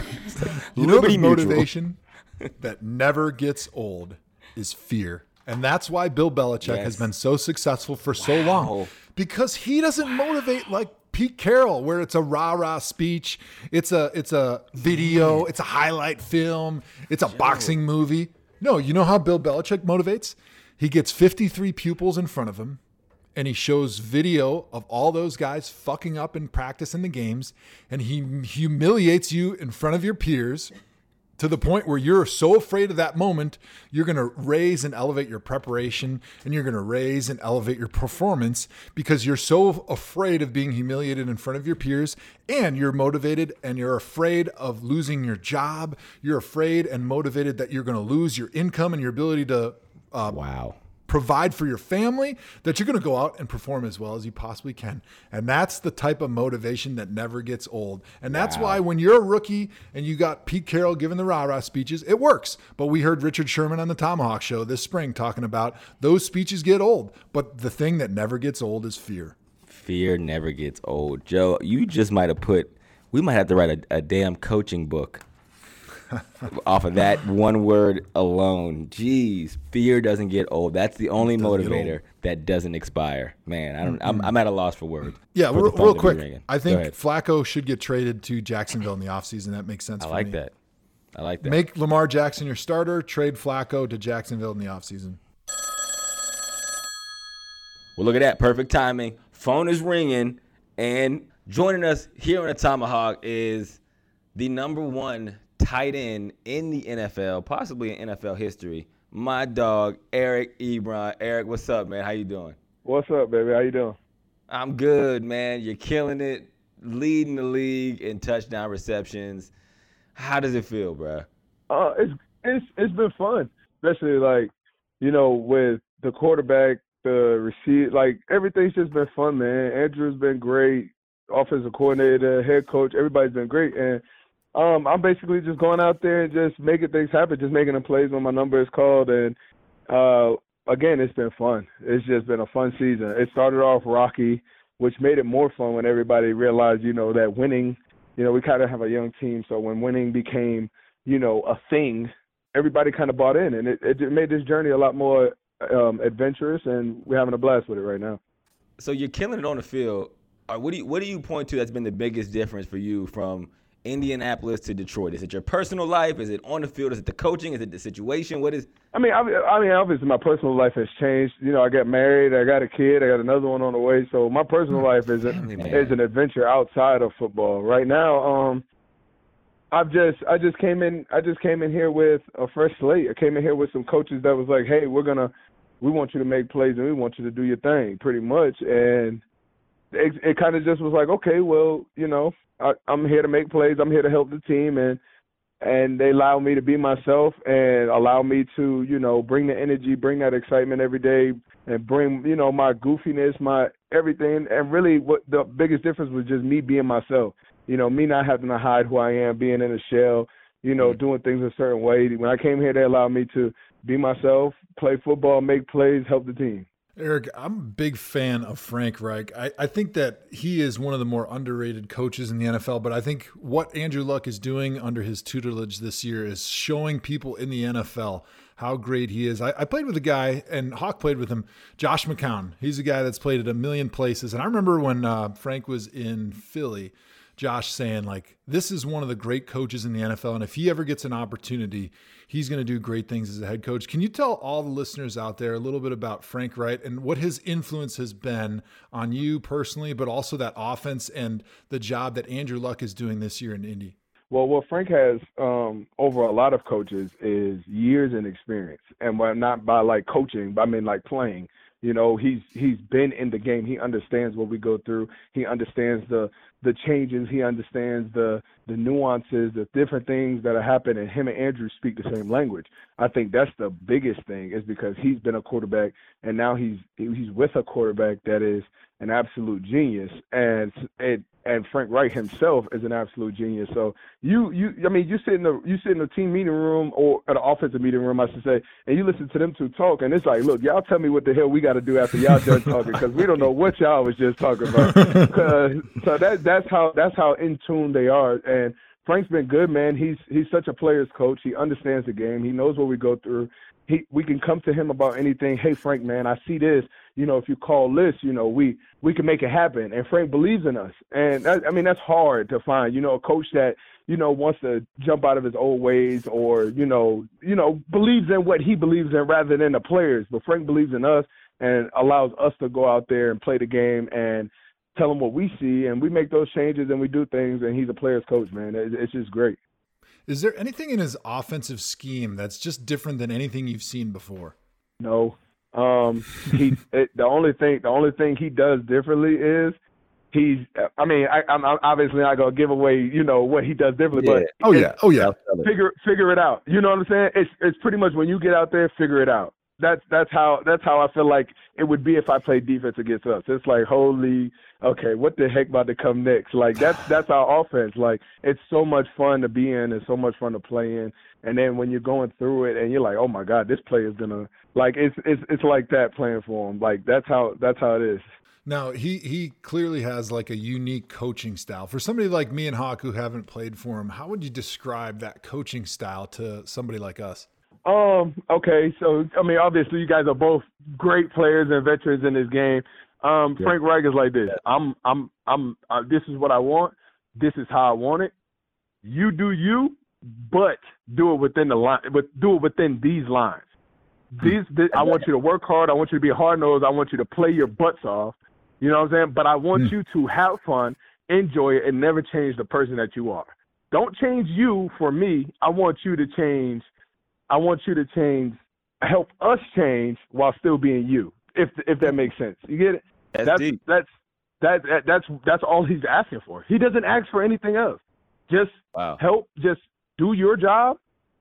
you know the motivation that never gets old is fear. And that's why Bill Belichick yes. has been so successful for wow. so long. Because he doesn't wow. motivate like Pete Carroll, where it's a rah-rah speech, it's a it's a video, it's a highlight film, it's a Joe. boxing movie. No, you know how Bill Belichick motivates? He gets fifty-three pupils in front of him, and he shows video of all those guys fucking up in practice in the games, and he humiliates you in front of your peers to the point where you're so afraid of that moment, you're going to raise and elevate your preparation, and you're going to raise and elevate your performance because you're so afraid of being humiliated in front of your peers, and you're motivated and you're afraid of losing your job. You're afraid and motivated that you're going to lose your income and your ability to uh, wow. provide for your family, that you're going to go out and perform as well as you possibly can. And that's the type of motivation that never gets old. And that's wow. why when you're a rookie and you got Pete Carroll giving the rah-rah speeches, it works. But we heard Richard Sherman on the Tomahawk Show this spring talking about those speeches get old. But the thing that never gets old is fear. Fear never gets old. Joe, you just might have put, we might have to write a, a damn coaching book off of that one word alone. Jeez, fear doesn't get old. That's the only motivator that doesn't expire. Man, I don't. I'm, I'm at a loss for words. Yeah, for real, real quick. I think Flacco should get traded to Jacksonville in the offseason. That makes sense. I for like me. that. I like that. Make Lamar Jackson your starter. Trade Flacco to Jacksonville in the offseason. Well, look at that. Perfect timing. Phone is ringing, and joining us here on the Tomahawk is the number one tight end in the N F L, possibly in N F L history, my dog, Eric Ebron. Eric, what's up, man? How you doing? What's up, baby? How you doing? I'm good, man. You're killing it, leading the league in touchdown receptions. How does it feel, bro? Uh, it's it's it's been fun, especially like, you know, with the quarterback, the receiver, like everything's just been fun, man. Andrew's been great, offensive coordinator, head coach, everybody's been great, and Um, I'm basically just going out there and just making things happen, just making the plays when my number is called. And, uh, again, it's been fun. It's just been a fun season. It started off rocky, which made it more fun when everybody realized, you know, that winning, you know, we kind of have a young team. So when winning became, you know, a thing, everybody kind of bought in. And it, it made this journey a lot more um, adventurous, and we're having a blast with it right now. So you're killing it on the field. What do you, what do you point to that's been the biggest difference for you from Indianapolis to Detroit? Is it your personal life? Is it on the field? Is it the coaching? Is it the situation? What is? I mean, I, I mean, obviously my personal life has changed. You know, I got married, I got a kid, I got another one on the way. So my personal life is an, is an adventure outside of football. Right now, um, I've just I just came in I just came in here with a fresh slate. I came in here with some coaches that was like, hey, we're gonna we want you to make plays and we want you to do your thing, pretty much. And it, it kind of just was like, okay, well, you know, I, I'm here to make plays. I'm here to help the team, and and they allow me to be myself and allow me to, you know, bring the energy, bring that excitement every day, and bring, you know, my goofiness, my everything. And really, what the biggest difference was just me being myself. You know, me not having to hide who I am, being in a shell, you know, doing things a certain way. When I came here, they allowed me to be myself, play football, make plays, help the team. Eric, I'm a big fan of Frank Reich. I, I think that he is one of the more underrated coaches in the N F L, but I think what Andrew Luck is doing under his tutelage this year is showing people in the N F L how great he is. I, I played with a guy, and Hawk played with him, Josh McCown. He's a guy that's played at a million places. And I remember when uh, Frank was in Philly, Josh saying, like, this is one of the great coaches in the N F L, and if he ever gets an opportunity, he's going to do great things as a head coach. Can you tell all the listeners out there a little bit about Frank Reich and what his influence has been on you personally, but also that offense and the job that Andrew Luck is doing this year in Indy? Well, what Frank has um, over a lot of coaches is years and experience, and not by like coaching, but I mean like playing. You know, he's he's been in the game. He understands what we go through. He understands the the changes. He understands the the nuances, the different things that are happening. Him and Andrew speak the same language. I think that's the biggest thing, is because he's been a quarterback, and now he's he's with a quarterback that is an absolute genius, and it. And Frank Reich himself is an absolute genius. So you, you, I mean, you sit in the you sit in the team meeting room or at the offensive meeting room, I should say, and you listen to them two talk, and it's like, look, y'all tell me what the hell we got to do after y'all done talking, because we don't know what y'all was just talking about. so that that's how that's how in tune they are. And Frank's been good, man. He's he's such a player's coach. He understands the game. He knows what we go through. He, we can come to him about anything. Hey, Frank, man, I see this. You know, if you call this, you know, we, we can make it happen. And Frank believes in us. And, that, I mean, that's hard to find, you know, a coach that, you know, wants to jump out of his old ways or, you know, you know, believes in what he believes in rather than the players. But Frank believes in us and allows us to go out there and play the game and tell him what we see. And we make those changes and we do things. And he's a player's coach, man. It, it's just great. Is there anything in his offensive scheme that's just different than anything you've seen before? No. Um, he it, the only thing the only thing he does differently is he's. I mean, I, I'm obviously not gonna give away, you know, what he does differently. Yeah. But oh yeah, oh yeah. Figure figure it out. You know what I'm saying? It's it's pretty much when you get out there, figure it out. That's that's how that's how I feel like it would be if I played defense against us. It's like, holy, okay, what the heck about to come next? Like that's that's our offense. Like it's so much fun to be in, and so much fun to play in. And then when you're going through it, and you're like, oh my God, this play is gonna like it's it's it's like that playing for him. Like that's how that's how it is. Now he he clearly has like a unique coaching style. For somebody like me and Hawk who haven't played for him, how would you describe that coaching style to somebody like us? Um, okay, so, I mean, obviously you guys are both great players and veterans in this game. Um, yeah. Frank Reich is like this. I'm, I'm, I'm, uh, this is what I want. This is how I want it. You do you, but do it within the line, but do it within these lines. These, this, I want you to work hard. I want you to be hard-nosed. I want you to play your butts off. You know what I'm saying? But I want mm. you to have fun, enjoy it, and never change the person that you are. Don't change you for me. I want you to change I want you to change, help us change while still being you, if if that makes sense. You get it? That's that's deep. that's that, that that's that's all he's asking for. He doesn't ask for anything else. Just wow. help, just do your job,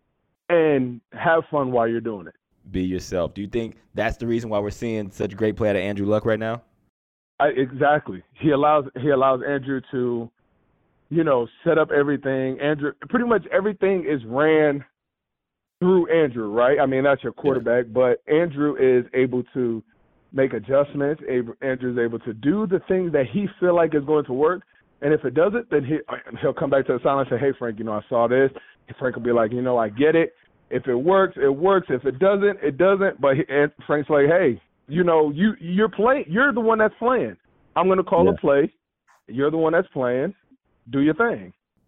and have fun while you're doing it. Be yourself. Do you think that's the reason why we're seeing such great play out of Andrew Luck right now? I, exactly. He allows he allows Andrew to, you know, set up everything. Andrew, pretty much everything is ran through Andrew, right? I mean, that's your quarterback, yeah. But Andrew is able to make adjustments. Andrew is able to do the things that he feel like is going to work. And if it doesn't, then he, he'll come back to the sideline and say, hey, Frank, you know, I saw this. And Frank will be like, you know, I get it. If it works, it works. If it doesn't, it doesn't. But he, and Frank's like, hey, you know, you, you're playing. You're the one that's playing. I'm going to call yeah. a play. You're the one that's playing. Do your thing.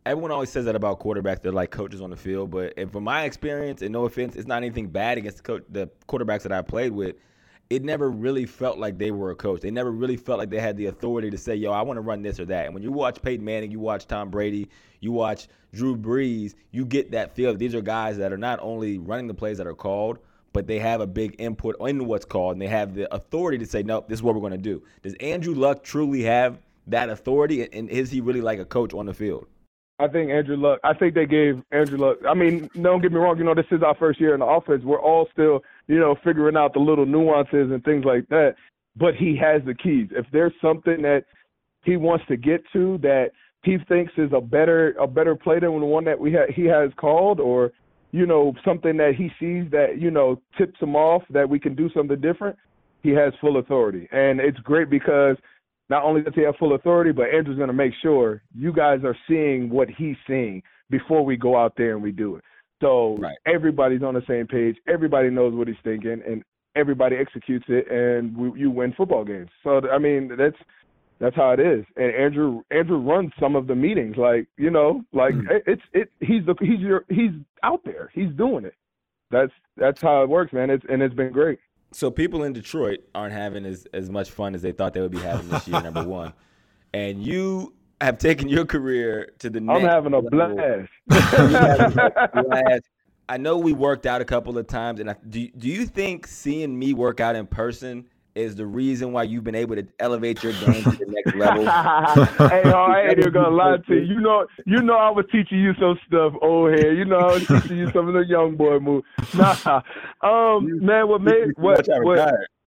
everyone always says that about quarterbacks. They're like coaches on the field. But and from my experience, and no offense, it's not anything bad against the, coach, the quarterbacks that I played with. It never really felt like they were a coach. They never really felt like they had the authority to say, yo, I want to run this or that. And when you watch Peyton Manning, you watch Tom Brady, you watch Drew Brees, you get that feel. These are guys that are not only running the plays that are called, but they have a big input in what's called, and they have the authority to say, no, this is what we're going to do. Does Andrew Luck truly have that authority, and is he really like a coach on the field? I think Andrew Luck, I think they gave Andrew Luck, I mean, don't get me wrong, you know, this is our first year in the offense. We're all still, you know, figuring out the little nuances and things like that, but he has the keys. If there's something that he wants to get to that he thinks is a better a better play than the one that we ha- he has called, or, you know, something that he sees that, you know, tips him off that we can do something different, he has full authority. And it's great because not only does he have full authority, but Andrew's going to make sure you guys are seeing what he's seeing before we go out there and we do it. So right. Everybody's on the same page. Everybody knows what he's thinking, and everybody executes it, and we, you win football games. So, I mean, that's that's how it is. And Andrew Andrew runs some of the meetings. Like, you know, like mm. it, it's it. He's the he's your he's out there. He's doing it. That's that's how it works, man. It's and it's been great. So people in Detroit aren't having as, as much fun as they thought they would be having this year, number one. And you have taken your career to the next I'm having a level. blast. I know we worked out a couple of times, and I, do, do you think seeing me work out in person is the reason why you've been able to elevate your game to the next level? Hey, oh, I ain't even gonna lie to you. You know, you know, I was teaching you some stuff, old head. You know, I was teaching you some of the young boy moves. Nah, um, man, what made what what,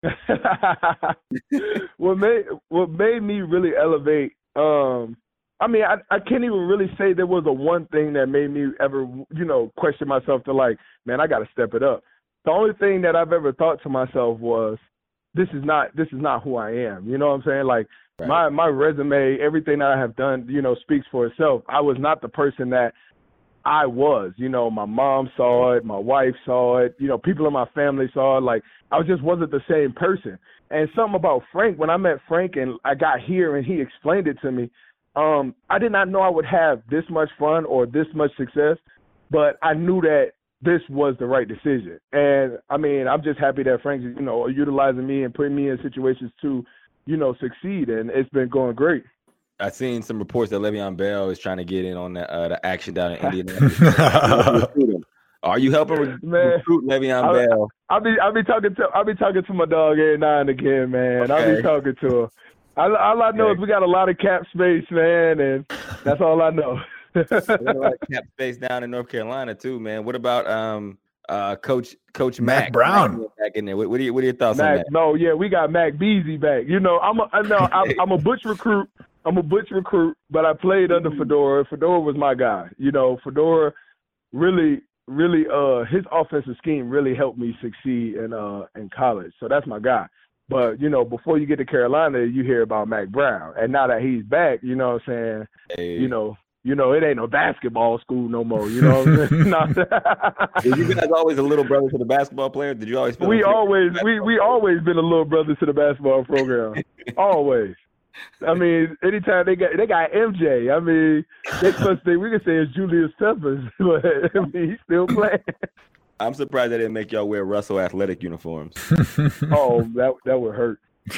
what made what made me really elevate? Um, I mean, I I can't even really say there was a one thing that made me ever, you know, question myself to like, man, I got to step it up. The only thing that I've ever thought to myself was, This is not this is not who I am. You know what I'm saying? Like right. my my resume, everything that I have done, you know, speaks for itself. I was not the person that I was. You know, my mom saw it, my wife saw it, you know, people in my family saw it. Like I just wasn't the same person. And something about Frank, when I met Frank and I got here and he explained it to me, um, I did not know I would have this much fun or this much success, but I knew that this was the right decision. And, I mean, I'm just happy that Frank's, you know, utilizing me and putting me in situations to, you know, succeed. And it's been going great. I've seen some reports that Le'Veon Bell is trying to get in on the, uh, the action down in Indianapolis. Are you helping re- man, recruit Le'Veon I'll, Bell? I'll be I'll be talking to I'll be talking to my dog every now and again, man. Okay. I'll be talking to her. All, all I know okay. is we got a lot of cap space, man, and that's all I know. Like cap space down in North Carolina too, man. What about um uh Coach Coach Mac, Mac Brown back in there? What, what are you, what are your thoughts Mac, on that? No, yeah, we got Mac Beasley back. You know, I'm a I know I'm, I'm a butch recruit. I'm a butch recruit, but I played under Fedora. Fedora was my guy. You know, Fedora really, really uh his offensive scheme really helped me succeed in uh in college. So that's my guy. But, you know, before you get to Carolina, you hear about Mac Brown. And now that he's back, you know what I'm saying, hey. you know, You know, it ain't no basketball school no more. You know what I'm saying? No. Did you guys always a little brother to the basketball player? Did you always? Feel we always we we always been a little brother to the basketball program. Always. I mean, anytime they got they got M J. I mean, they first thing we can say is Julius Peppers, but I mean, he's still playing. I'm surprised they didn't make y'all wear Russell athletic uniforms. Oh, that that would hurt.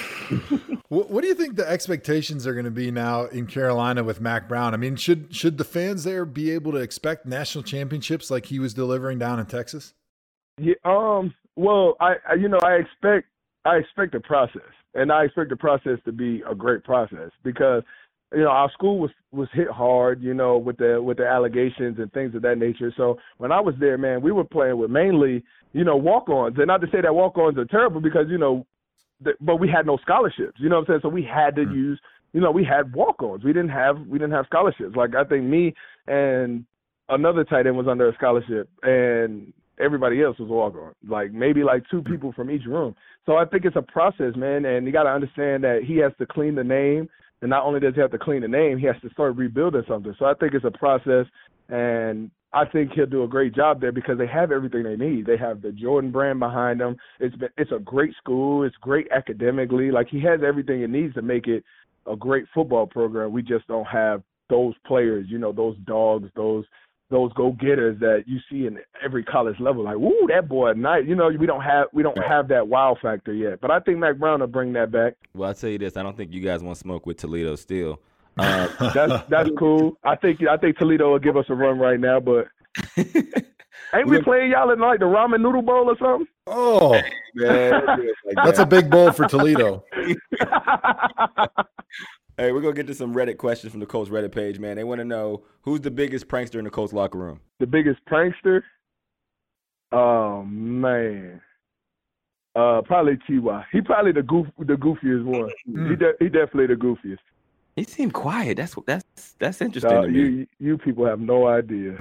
what, what do you think the expectations are going to be now in Carolina with Mac Brown? I mean, should should the fans there be able to expect national championships like he was delivering down in Texas? Yeah. Um. Well, I, I you know I expect I expect the process, and I expect the process to be a great process because you know our school was was hit hard, you know, with the with the allegations and things of that nature. So when I was there, man, we were playing with mainly you know walk-ons, and not to say that walk-ons are terrible because you know. But we had no scholarships, you know what I'm saying? So we had to use, you know, we had walk-ons. We didn't have we didn't have scholarships. Like I think me and another tight end was under a scholarship, and everybody else was a walk-on. Like maybe like two people from each room. So I think it's a process, man. And you got to understand that he has to clean the name, and not only does he have to clean the name, he has to start rebuilding something. So I think it's a process, and I think he'll do a great job there because they have everything they need. They have the Jordan brand behind them. It's been, it's a great school. It's great academically. Like he has everything it needs to make it a great football program. We just don't have those players, you know, those dogs, those those go-getters that you see in every college level. Like, woo, that boy, nice. You know, we don't have we don't have that wow factor yet. But I think Mack Brown will bring that back. Well, I'll tell you this. I don't think you guys want to smoke with Toledo still. Uh, that's that's cool. I think I think Toledo will give us a run right now, but ain't we playing y'all in like the ramen noodle bowl or something? Oh, man, that's a big bowl for Toledo. Hey, we're going to get to some Reddit questions from the Colts Reddit page, man. They want to know who's the biggest prankster in the Colts locker room. The biggest prankster? Oh, man. Uh, probably T Y. He probably the goof, the goofiest one. Mm. He de- he definitely the goofiest. He seemed quiet. That's that's that's interesting uh, to me. You, you people have no idea.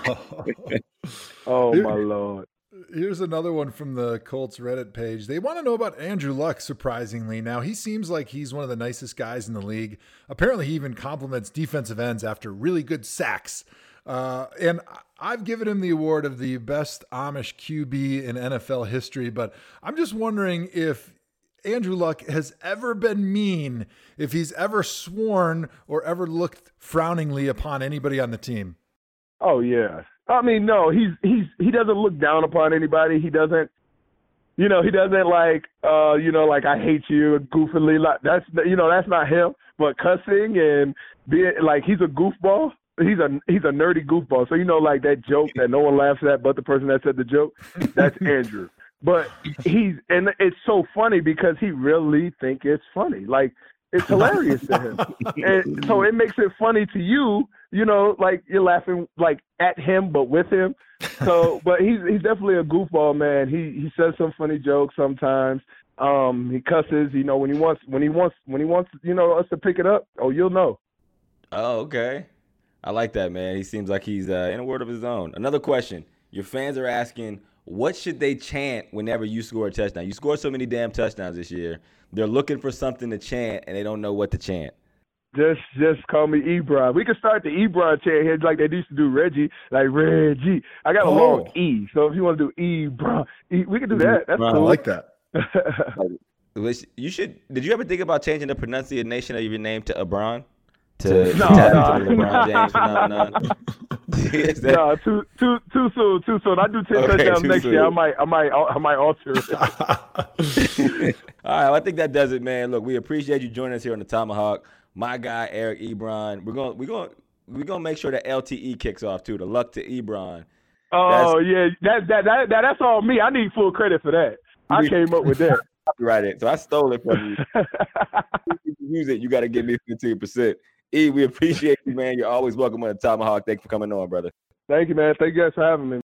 Oh, my Lord. Here's another one from the Colts Reddit page. They want to know about Andrew Luck, surprisingly. Now, he seems like he's one of the nicest guys in the league. Apparently, he even compliments defensive ends after really good sacks. Uh, and I've given him the award of the best Amish Q B in N F L history, but I'm just wondering if Andrew Luck has ever been mean, if he's ever sworn or ever looked frowningly upon anybody on the team. Oh, yeah. I mean, no, he's he's he doesn't look down upon anybody. He doesn't, you know, he doesn't like, uh, you know, like I hate you, goofily. Like that's, you know, that's not him. But cussing and being like he's a goofball. He's a he's a nerdy goofball. So you know, like that joke that no one laughs at, but the person that said the joke. That's Andrew. But he's and it's so funny because he really think it's funny. Like. It's hilarious to him. And so it makes it funny to you, you know, like you're laughing like at him, but with him. So, but he's he's definitely a goofball, man. He he says some funny jokes sometimes. Um, he cusses, you know, when he wants, when he wants, when he wants, you know, us to pick it up. Oh, you'll know. Oh, okay. I like that, man. He seems like he's uh, in a word of his own. Another question. Your fans are asking, what should they chant whenever you score a touchdown? You scored so many damn touchdowns this year. They're looking for something to chant, and they don't know what to chant. Just just call me Ebron. We could start the Ebron chant here like they used to do Reggie, like Reggie. I got a oh. long E, so if you want to do Ebron, e, we can do that. That's Ebron, cool. I like that. You should. Did you ever think about changing the pronunciation of your name to Ebron? To, no, to tap no. into the LeBron James phenomenon? that... No, too too too soon, too soon. I do ten okay, touchdowns next soon. year. I might, I might, I might alter it. All right, well, I think that does it, man. Look, we appreciate you joining us here on the Tomahawk. My guy Eric Ebron. We're gonna, we're gonna, we're gonna make sure that L T E kicks off too. The luck to Ebron. Oh that's... yeah, that, that that that that's all me. I need full credit for that. I came up with that. Right, so I stole it from you. If you use it, you got to give me fifteen percent. E, we appreciate you, man. You're always welcome on the Tomahawk. Thank you for coming on, brother. Thank you, man. Thank you guys for having me.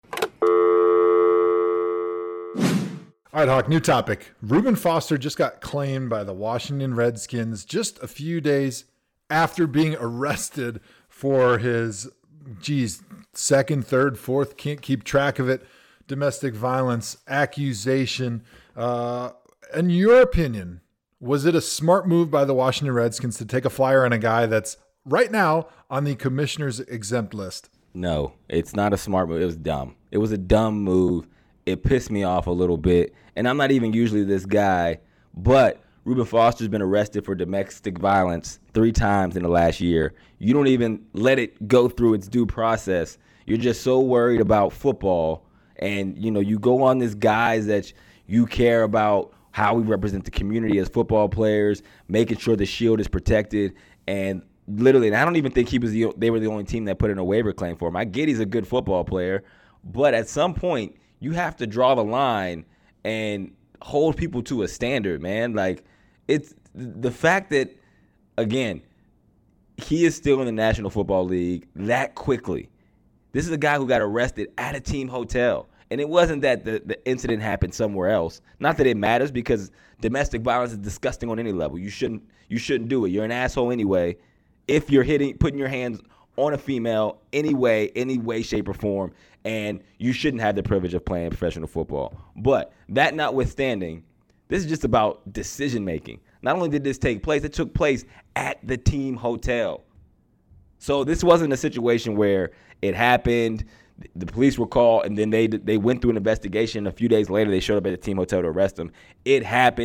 All right, Hawk, new topic. Reuben Foster just got claimed by the Washington Redskins just a few days after being arrested for his, geez, second, third, fourth, can't keep track of it, domestic violence accusation. Uh, in your opinion, was it a smart move by the Washington Redskins to take a flyer on a guy that's right now on the commissioner's exempt list? No, it's not a smart move. It was dumb. It was a dumb move. It pissed me off a little bit. And I'm not even usually this guy, but Reuben Foster's been arrested for domestic violence three times in the last year. You don't even let it go through its due process. You're just so worried about football. And, you know, you go on this guise that you care about how we represent the community as football players, making sure the shield is protected, and literally, and I don't even think he was the, they were the only team that put in a waiver claim for him. I get he's a good football player, but at some point, you have to draw the line and hold people to a standard, man. Like, it's the fact that, again, he is still in the National Football League that quickly. This is a guy who got arrested at a team hotel. And it wasn't that the, the incident happened somewhere else. Not that it matters, because domestic violence is disgusting on any level. You shouldn't you shouldn't do it. You're an asshole anyway. If you're hitting, putting your hands on a female any way, any way, shape, or form, and you shouldn't have the privilege of playing professional football. But that notwithstanding, this is just about decision making. Not only did this take place, it took place at the team hotel. So this wasn't a situation where it happened, the police were called, and then they they went through an investigation. A few days later, they showed up at the team hotel to arrest him. It happened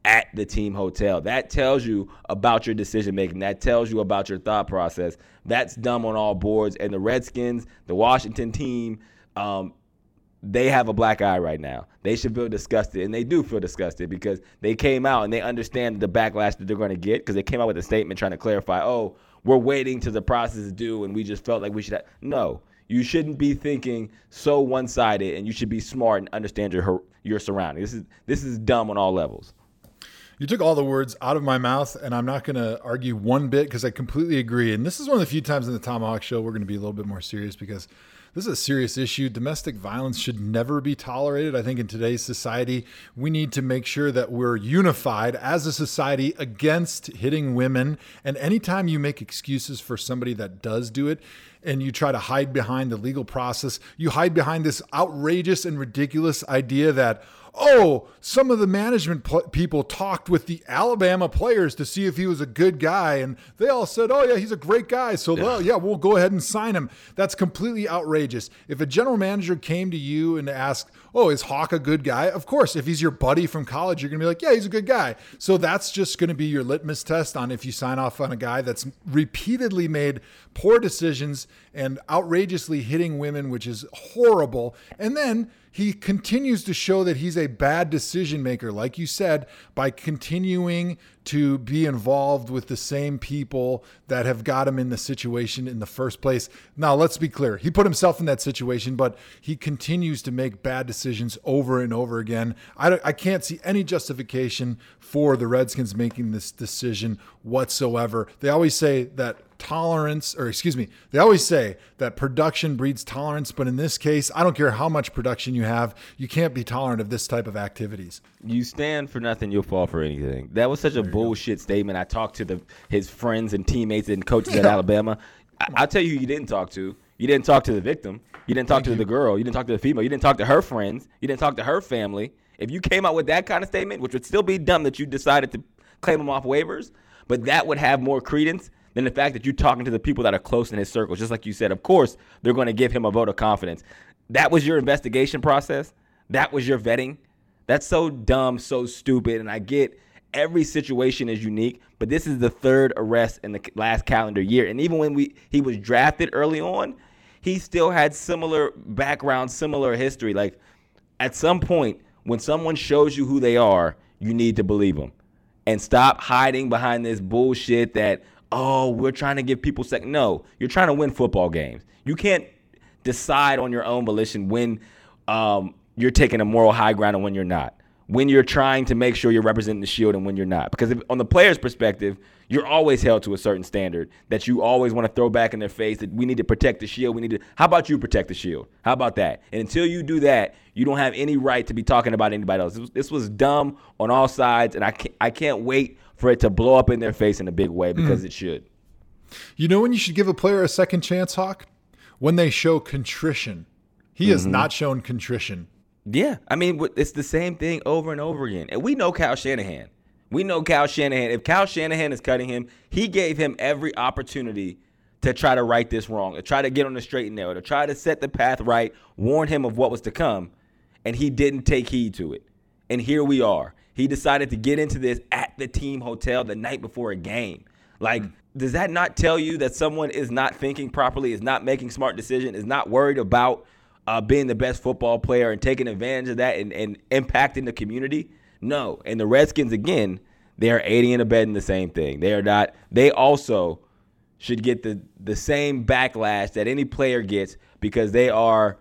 at the team hotel. That tells you about your decision making. That tells you about your thought process. That's dumb on all boards. And the Redskins, the Washington team, um, they have a black eye right now. They should feel disgusted, and they do feel disgusted because they came out and they understand the backlash that they're going to get because they came out with a statement trying to clarify, oh, we're waiting till the process is due and we just felt like we should have. No, you shouldn't be thinking so one-sided, and you should be smart and understand your your surroundings. This is this is dumb on all levels. You took all the words out of my mouth, and I'm not going to argue one bit because I completely agree. And this is one of the few times in the Tomahawk Show we're going to be a little bit more serious because this is a serious issue. Domestic violence should never be tolerated. I think in today's society, we need to make sure that we're unified as a society against hitting women. And anytime you make excuses for somebody that does do it, and you try to hide behind the legal process, you hide behind this outrageous and ridiculous idea that, oh, some of the management pl- people talked with the Alabama players to see if he was a good guy. And they all said, oh, yeah, he's a great guy. So, well, yeah, we'll go ahead and sign him. That's completely outrageous. If a general manager came to you and asked, oh, is Hawk a good guy? Of course, if he's your buddy from college, you're going to be like, yeah, he's a good guy. So that's just going to be your litmus test on if you sign off on a guy that's repeatedly made poor decisions and outrageously hitting women, which is horrible. And then he continues to show that he's a bad decision maker, like you said, by continuing to be involved with the same people that have got him in the situation in the first place. Now, let's be clear. He put himself in that situation, but he continues to make bad decisions over and over again. I, I can't see any justification for the Redskins making this decision whatsoever. They always say that tolerance, or excuse me, they always say that production breeds tolerance, but in this case, I don't care how much production you have, you can't be tolerant of this type of activities. You stand for nothing, you'll fall for anything. That was such a bullshit statement. I talked to the his friends and teammates and coaches at Alabama. I, I'll tell you who you didn't talk to. You didn't talk to the victim. You didn't talk Thank to you. the girl. You didn't talk to the female. You didn't talk to her friends. You didn't talk to her family. If you came out with that kind of statement, which would still be dumb that you decided to claim them off waivers, but that would have more credence than the fact that you're talking to the people that are close in his circles. Just like you said, of course, they're going to give him a vote of confidence. That was your investigation process. That was your vetting. That's so dumb, so stupid. And I get every situation is unique, but this is the third arrest in the last calendar year. And even when we he was drafted early on, he still had similar background, similar history. Like, at some point, when someone shows you who they are, you need to believe them. And stop hiding behind this bullshit that, oh, we're trying to give people second. No, you're trying to win football games. You can't decide on your own volition when um, you're taking a moral high ground and when you're not. When you're trying to make sure you're representing the shield and when you're not. Because if, on the player's perspective, you're always held to a certain standard that you always want to throw back in their face that we need to protect the shield. We need to. How about you protect the shield? How about that? And until you do that, you don't have any right to be talking about anybody else. This was, this was dumb on all sides, and I can't, I can't wait for it to blow up in their face in a big way because mm. it should. You know when you should give a player a second chance, Hawk? When they show contrition. He mm-hmm. has not shown contrition. Yeah, I mean, it's the same thing over and over again. And we know Kyle Shanahan. We know Kyle Shanahan. If Kyle Shanahan is cutting him, he gave him every opportunity to try to right this wrong, to try to get on the straight and narrow, to try to set the path right, warn him of what was to come, and he didn't take heed to it. And here we are. He decided to get into this at the team hotel the night before a game. Like, does that not tell you that someone is not thinking properly, is not making smart decisions, is not worried about uh, being the best football player and taking advantage of that and, and impacting the community? No. And the Redskins, again, they are aiding and abetting the same thing. They are not. They also should get the, the same backlash that any player gets because they are,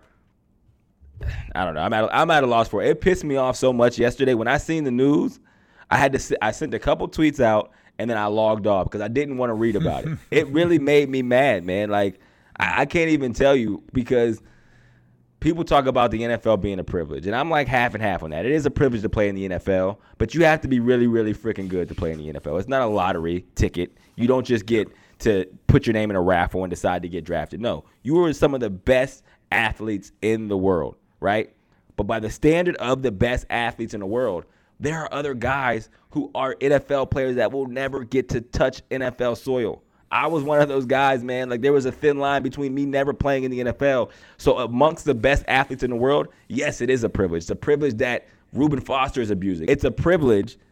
I don't know. I'm at, I'm at a loss for it. It pissed me off so much yesterday. When I seen the news, I had to I sent a couple tweets out and then I logged off because I didn't want to read about it. It really made me mad, man. Like, I, I can't even tell you because people talk about the N F L being a privilege, and I'm like half and half on that. It is a privilege to play in the N F L, but you have to be really, really freaking good to play in the N F L. It's not a lottery ticket. You don't just get to put your name in a raffle and decide to get drafted. No, you are some of the best athletes in the world, right? But by the standard of the best athletes in the world, there are other guys who are N F L players that will never get to touch N F L soil. I was one of those guys, man. Like, there was a thin line between me never playing in the N F L. So amongst the best athletes in the world, yes, it is a privilege. It's a privilege that Reuben Foster is abusing. It's a privilege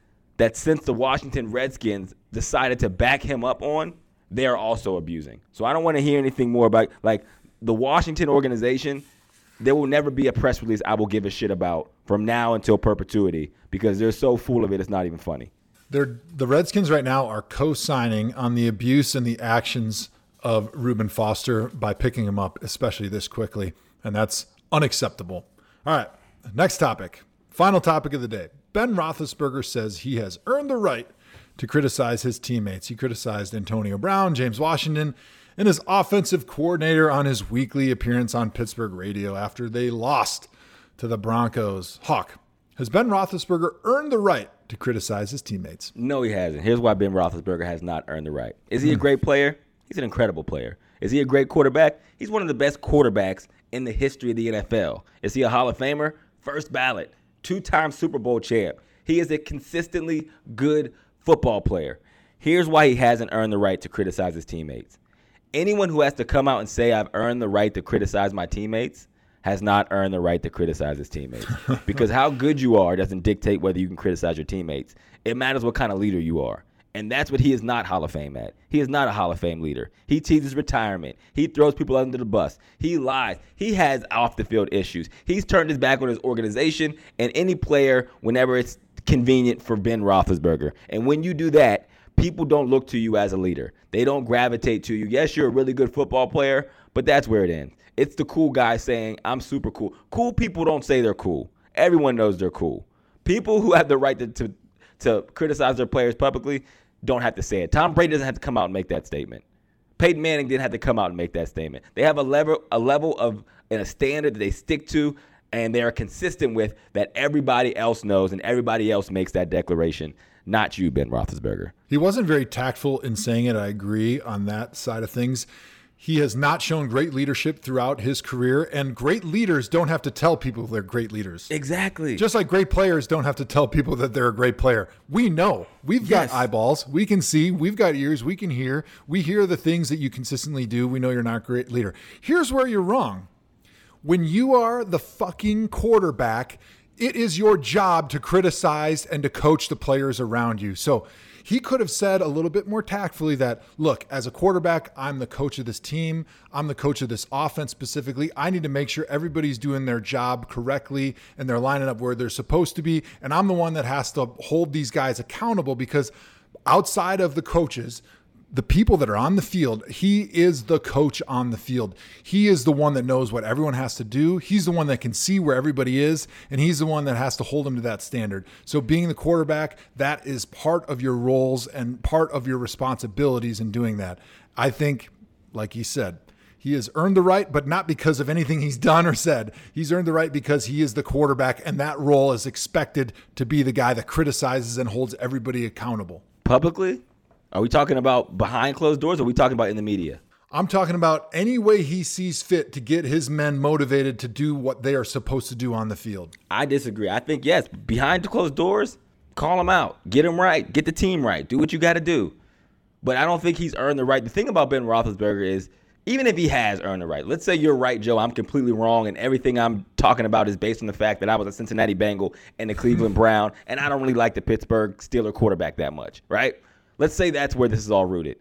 that since the Washington Redskins decided to back him up on, they're also abusing. So I don't want to hear anything more about, like, the Washington organization. There will never be a press release I will give a shit about from now until perpetuity because they're so full of it, it's not even funny. They're, the Redskins right now are co-signing on the abuse and the actions of Reuben Foster by picking him up, especially this quickly, and that's unacceptable. All right, next topic. Final topic of the day. Ben Roethlisberger says he has earned the right to criticize his teammates. He criticized Antonio Brown, James Washington, and his offensive coordinator on his weekly appearance on Pittsburgh radio after they lost to the Broncos. Hawk, has Ben Roethlisberger earned the right to criticize his teammates? No, he hasn't. Here's why Ben Roethlisberger has not earned the right. Is he a great player? He's an incredible player. Is he a great quarterback? He's one of the best quarterbacks in the history of the N F L. Is he a Hall of Famer? First ballot. Two-time Super Bowl champ. He is a consistently good football player. Here's why he hasn't earned the right to criticize his teammates. Anyone who has to come out and say, I've earned the right to criticize my teammates, has not earned the right to criticize his teammates. Because how good you are doesn't dictate whether you can criticize your teammates. It matters what kind of leader you are. And that's what he is not Hall of Fame at. He is not a Hall of Fame leader. He teases retirement. He throws people under the bus. He lies. He has off-the-field issues. He's turned his back on his organization and any player whenever it's convenient for Ben Roethlisberger. And when you do that, people don't look to you as a leader. They don't gravitate to you. Yes, you're a really good football player, but that's where it ends. It's the cool guy saying, I'm super cool. Cool people don't say they're cool. Everyone knows they're cool. People who have the right to, to, to criticize their players publicly don't have to say it. Tom Brady doesn't have to come out and make that statement. Peyton Manning didn't have to come out and make that statement. They have a level, a level of and a standard that they stick to, and they are consistent with that everybody else knows, and everybody else makes that declaration. Not you, Ben Roethlisberger. He wasn't very tactful in saying it. I agree on that side of things. He has not shown great leadership throughout his career, and great leaders don't have to tell people they're great leaders. Exactly. Just like great players don't have to tell people that they're a great player. We know. We've Yes. got eyeballs. We can see. We've got ears. We can hear. We hear the things that you consistently do. We know you're not a great leader. Here's where you're wrong. When you are the fucking quarterback, it is your job to criticize and to coach the players around you. So he could have said a little bit more tactfully that, look, as a quarterback, I'm the coach of this team. I'm the coach of this offense specifically. I need to make sure everybody's doing their job correctly and they're lining up where they're supposed to be. And I'm the one that has to hold these guys accountable because outside of the coaches, the people that are on the field, he is the coach on the field. He is the one that knows what everyone has to do. He's the one that can see where everybody is, and he's the one that has to hold them to that standard. So being the quarterback, that is part of your roles and part of your responsibilities in doing that. I think, like he said, he has earned the right, but not because of anything he's done or said. He's earned the right because he is the quarterback, and that role is expected to be the guy that criticizes and holds everybody accountable. Publicly? Are we talking about behind closed doors, or are we talking about in the media? I'm talking about any way he sees fit to get his men motivated to do what they are supposed to do on the field. I disagree. I think, yes, behind closed doors, call him out. Get him right. Get the team right. Do what you got to do. But I don't think he's earned the right. The thing about Ben Roethlisberger is, even if he has earned the right, let's say you're right, Joe, I'm completely wrong, and everything I'm talking about is based on the fact that I was a Cincinnati Bengal and a Cleveland Brown, and I don't really like the Pittsburgh Steelers quarterback that much, right? Let's say that's where this is all rooted.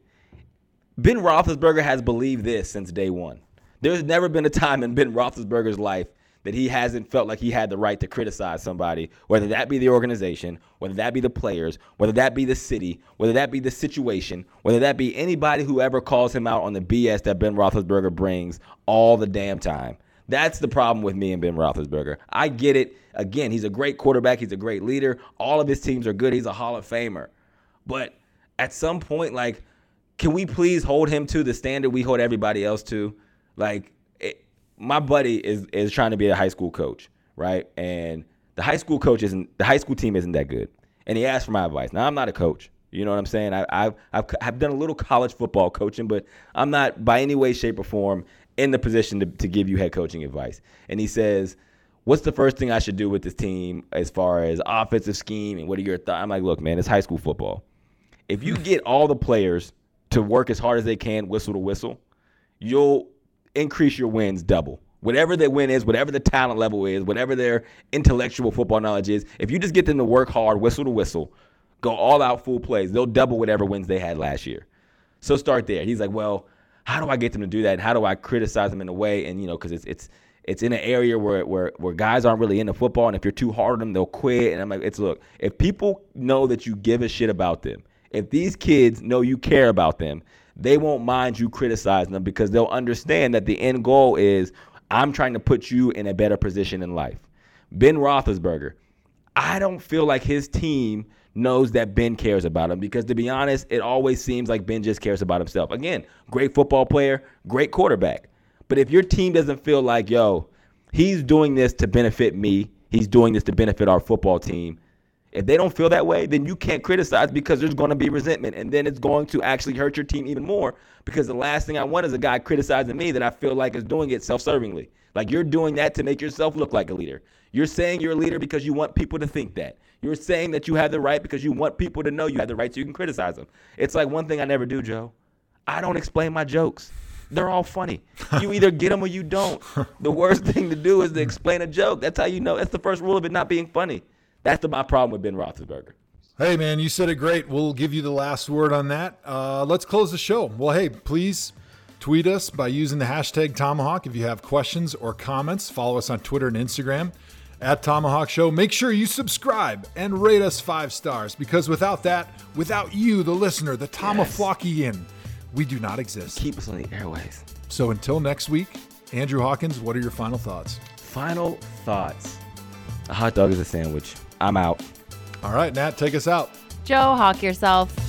Ben Roethlisberger has believed this since day one. There's never been a time in Ben Roethlisberger's life that he hasn't felt like he had the right to criticize somebody, whether that be the organization, whether that be the players, whether that be the city, whether that be the situation, whether that be anybody who ever calls him out on the B S that Ben Roethlisberger brings all the damn time. That's the problem with me and Ben Roethlisberger. I get it. Again, he's a great quarterback. He's a great leader. All of his teams are good. He's a Hall of Famer. But at some point, like, can we please hold him to the standard we hold everybody else to? Like, it, my buddy is is trying to be a high school coach, right? And the high school coach isn't, the high school team isn't that good. And he asked for my advice. Now, I'm not a coach. You know what I'm saying? I, I've, I've I've done a little college football coaching, but I'm not by any way, shape, or form in the position to, to give you head coaching advice. And he says, what's the first thing I should do with this team as far as offensive scheme and what are your thoughts? I'm like, look, man, it's high school football. If you get all the players to work as hard as they can, whistle to whistle, you'll increase your wins double. Whatever their win is, whatever the talent level is, whatever their intellectual football knowledge is, if you just get them to work hard, whistle to whistle, Go all out full plays. They'll double whatever wins they had last year. So start there. He's like, well, how do I get them to do that? And how do I criticize them in a way? And, you know, because it's it's it's in an area where, where where guys aren't really into football. And if you're too hard on them, they'll quit. And I'm like, it's look, if people know that you give a shit about them, if these kids know you care about them, they won't mind you criticizing them because they'll understand that the end goal is I'm trying to put you in a better position in life. Ben Roethlisberger, I don't feel like his team knows that Ben cares about him because, to be honest, it always seems like Ben just cares about himself. Again, great football player, great quarterback. But if your team doesn't feel like, yo, he's doing this to benefit me, he's doing this to benefit our football team, if they don't feel that way, then you can't criticize because there's going to be resentment, and then it's going to actually hurt your team even more because the last thing I want is a guy criticizing me that I feel like is doing it self-servingly. Like you're doing that to make yourself look like a leader. You're saying you're a leader because you want people to think that. You're saying that you have the right because you want people to know you have the right so you can criticize them. It's like one thing I never do, Joe. I don't explain my jokes. They're all funny. You either get them or you don't. The worst thing to do is to explain a joke. That's how you know. That's the first rule of it not being funny. That's the, my problem with Ben Roethlisberger. Hey, man, you said it great. We'll give you the last word on that. Uh, let's close the show. Well, hey, please tweet us by using the hashtag Tomahawk. If you have questions or comments, follow us on Twitter and Instagram at Tomahawk Show. Make sure you subscribe and rate us five stars because without that, without you, the listener, the Tomaflockian, we do not exist. Keep us on the airways. So until next week, Andrew Hawkins, what are your final thoughts? Final thoughts. A hot dog is a sandwich. I'm out. All right, Nat, take us out. Joe, hawk yourself.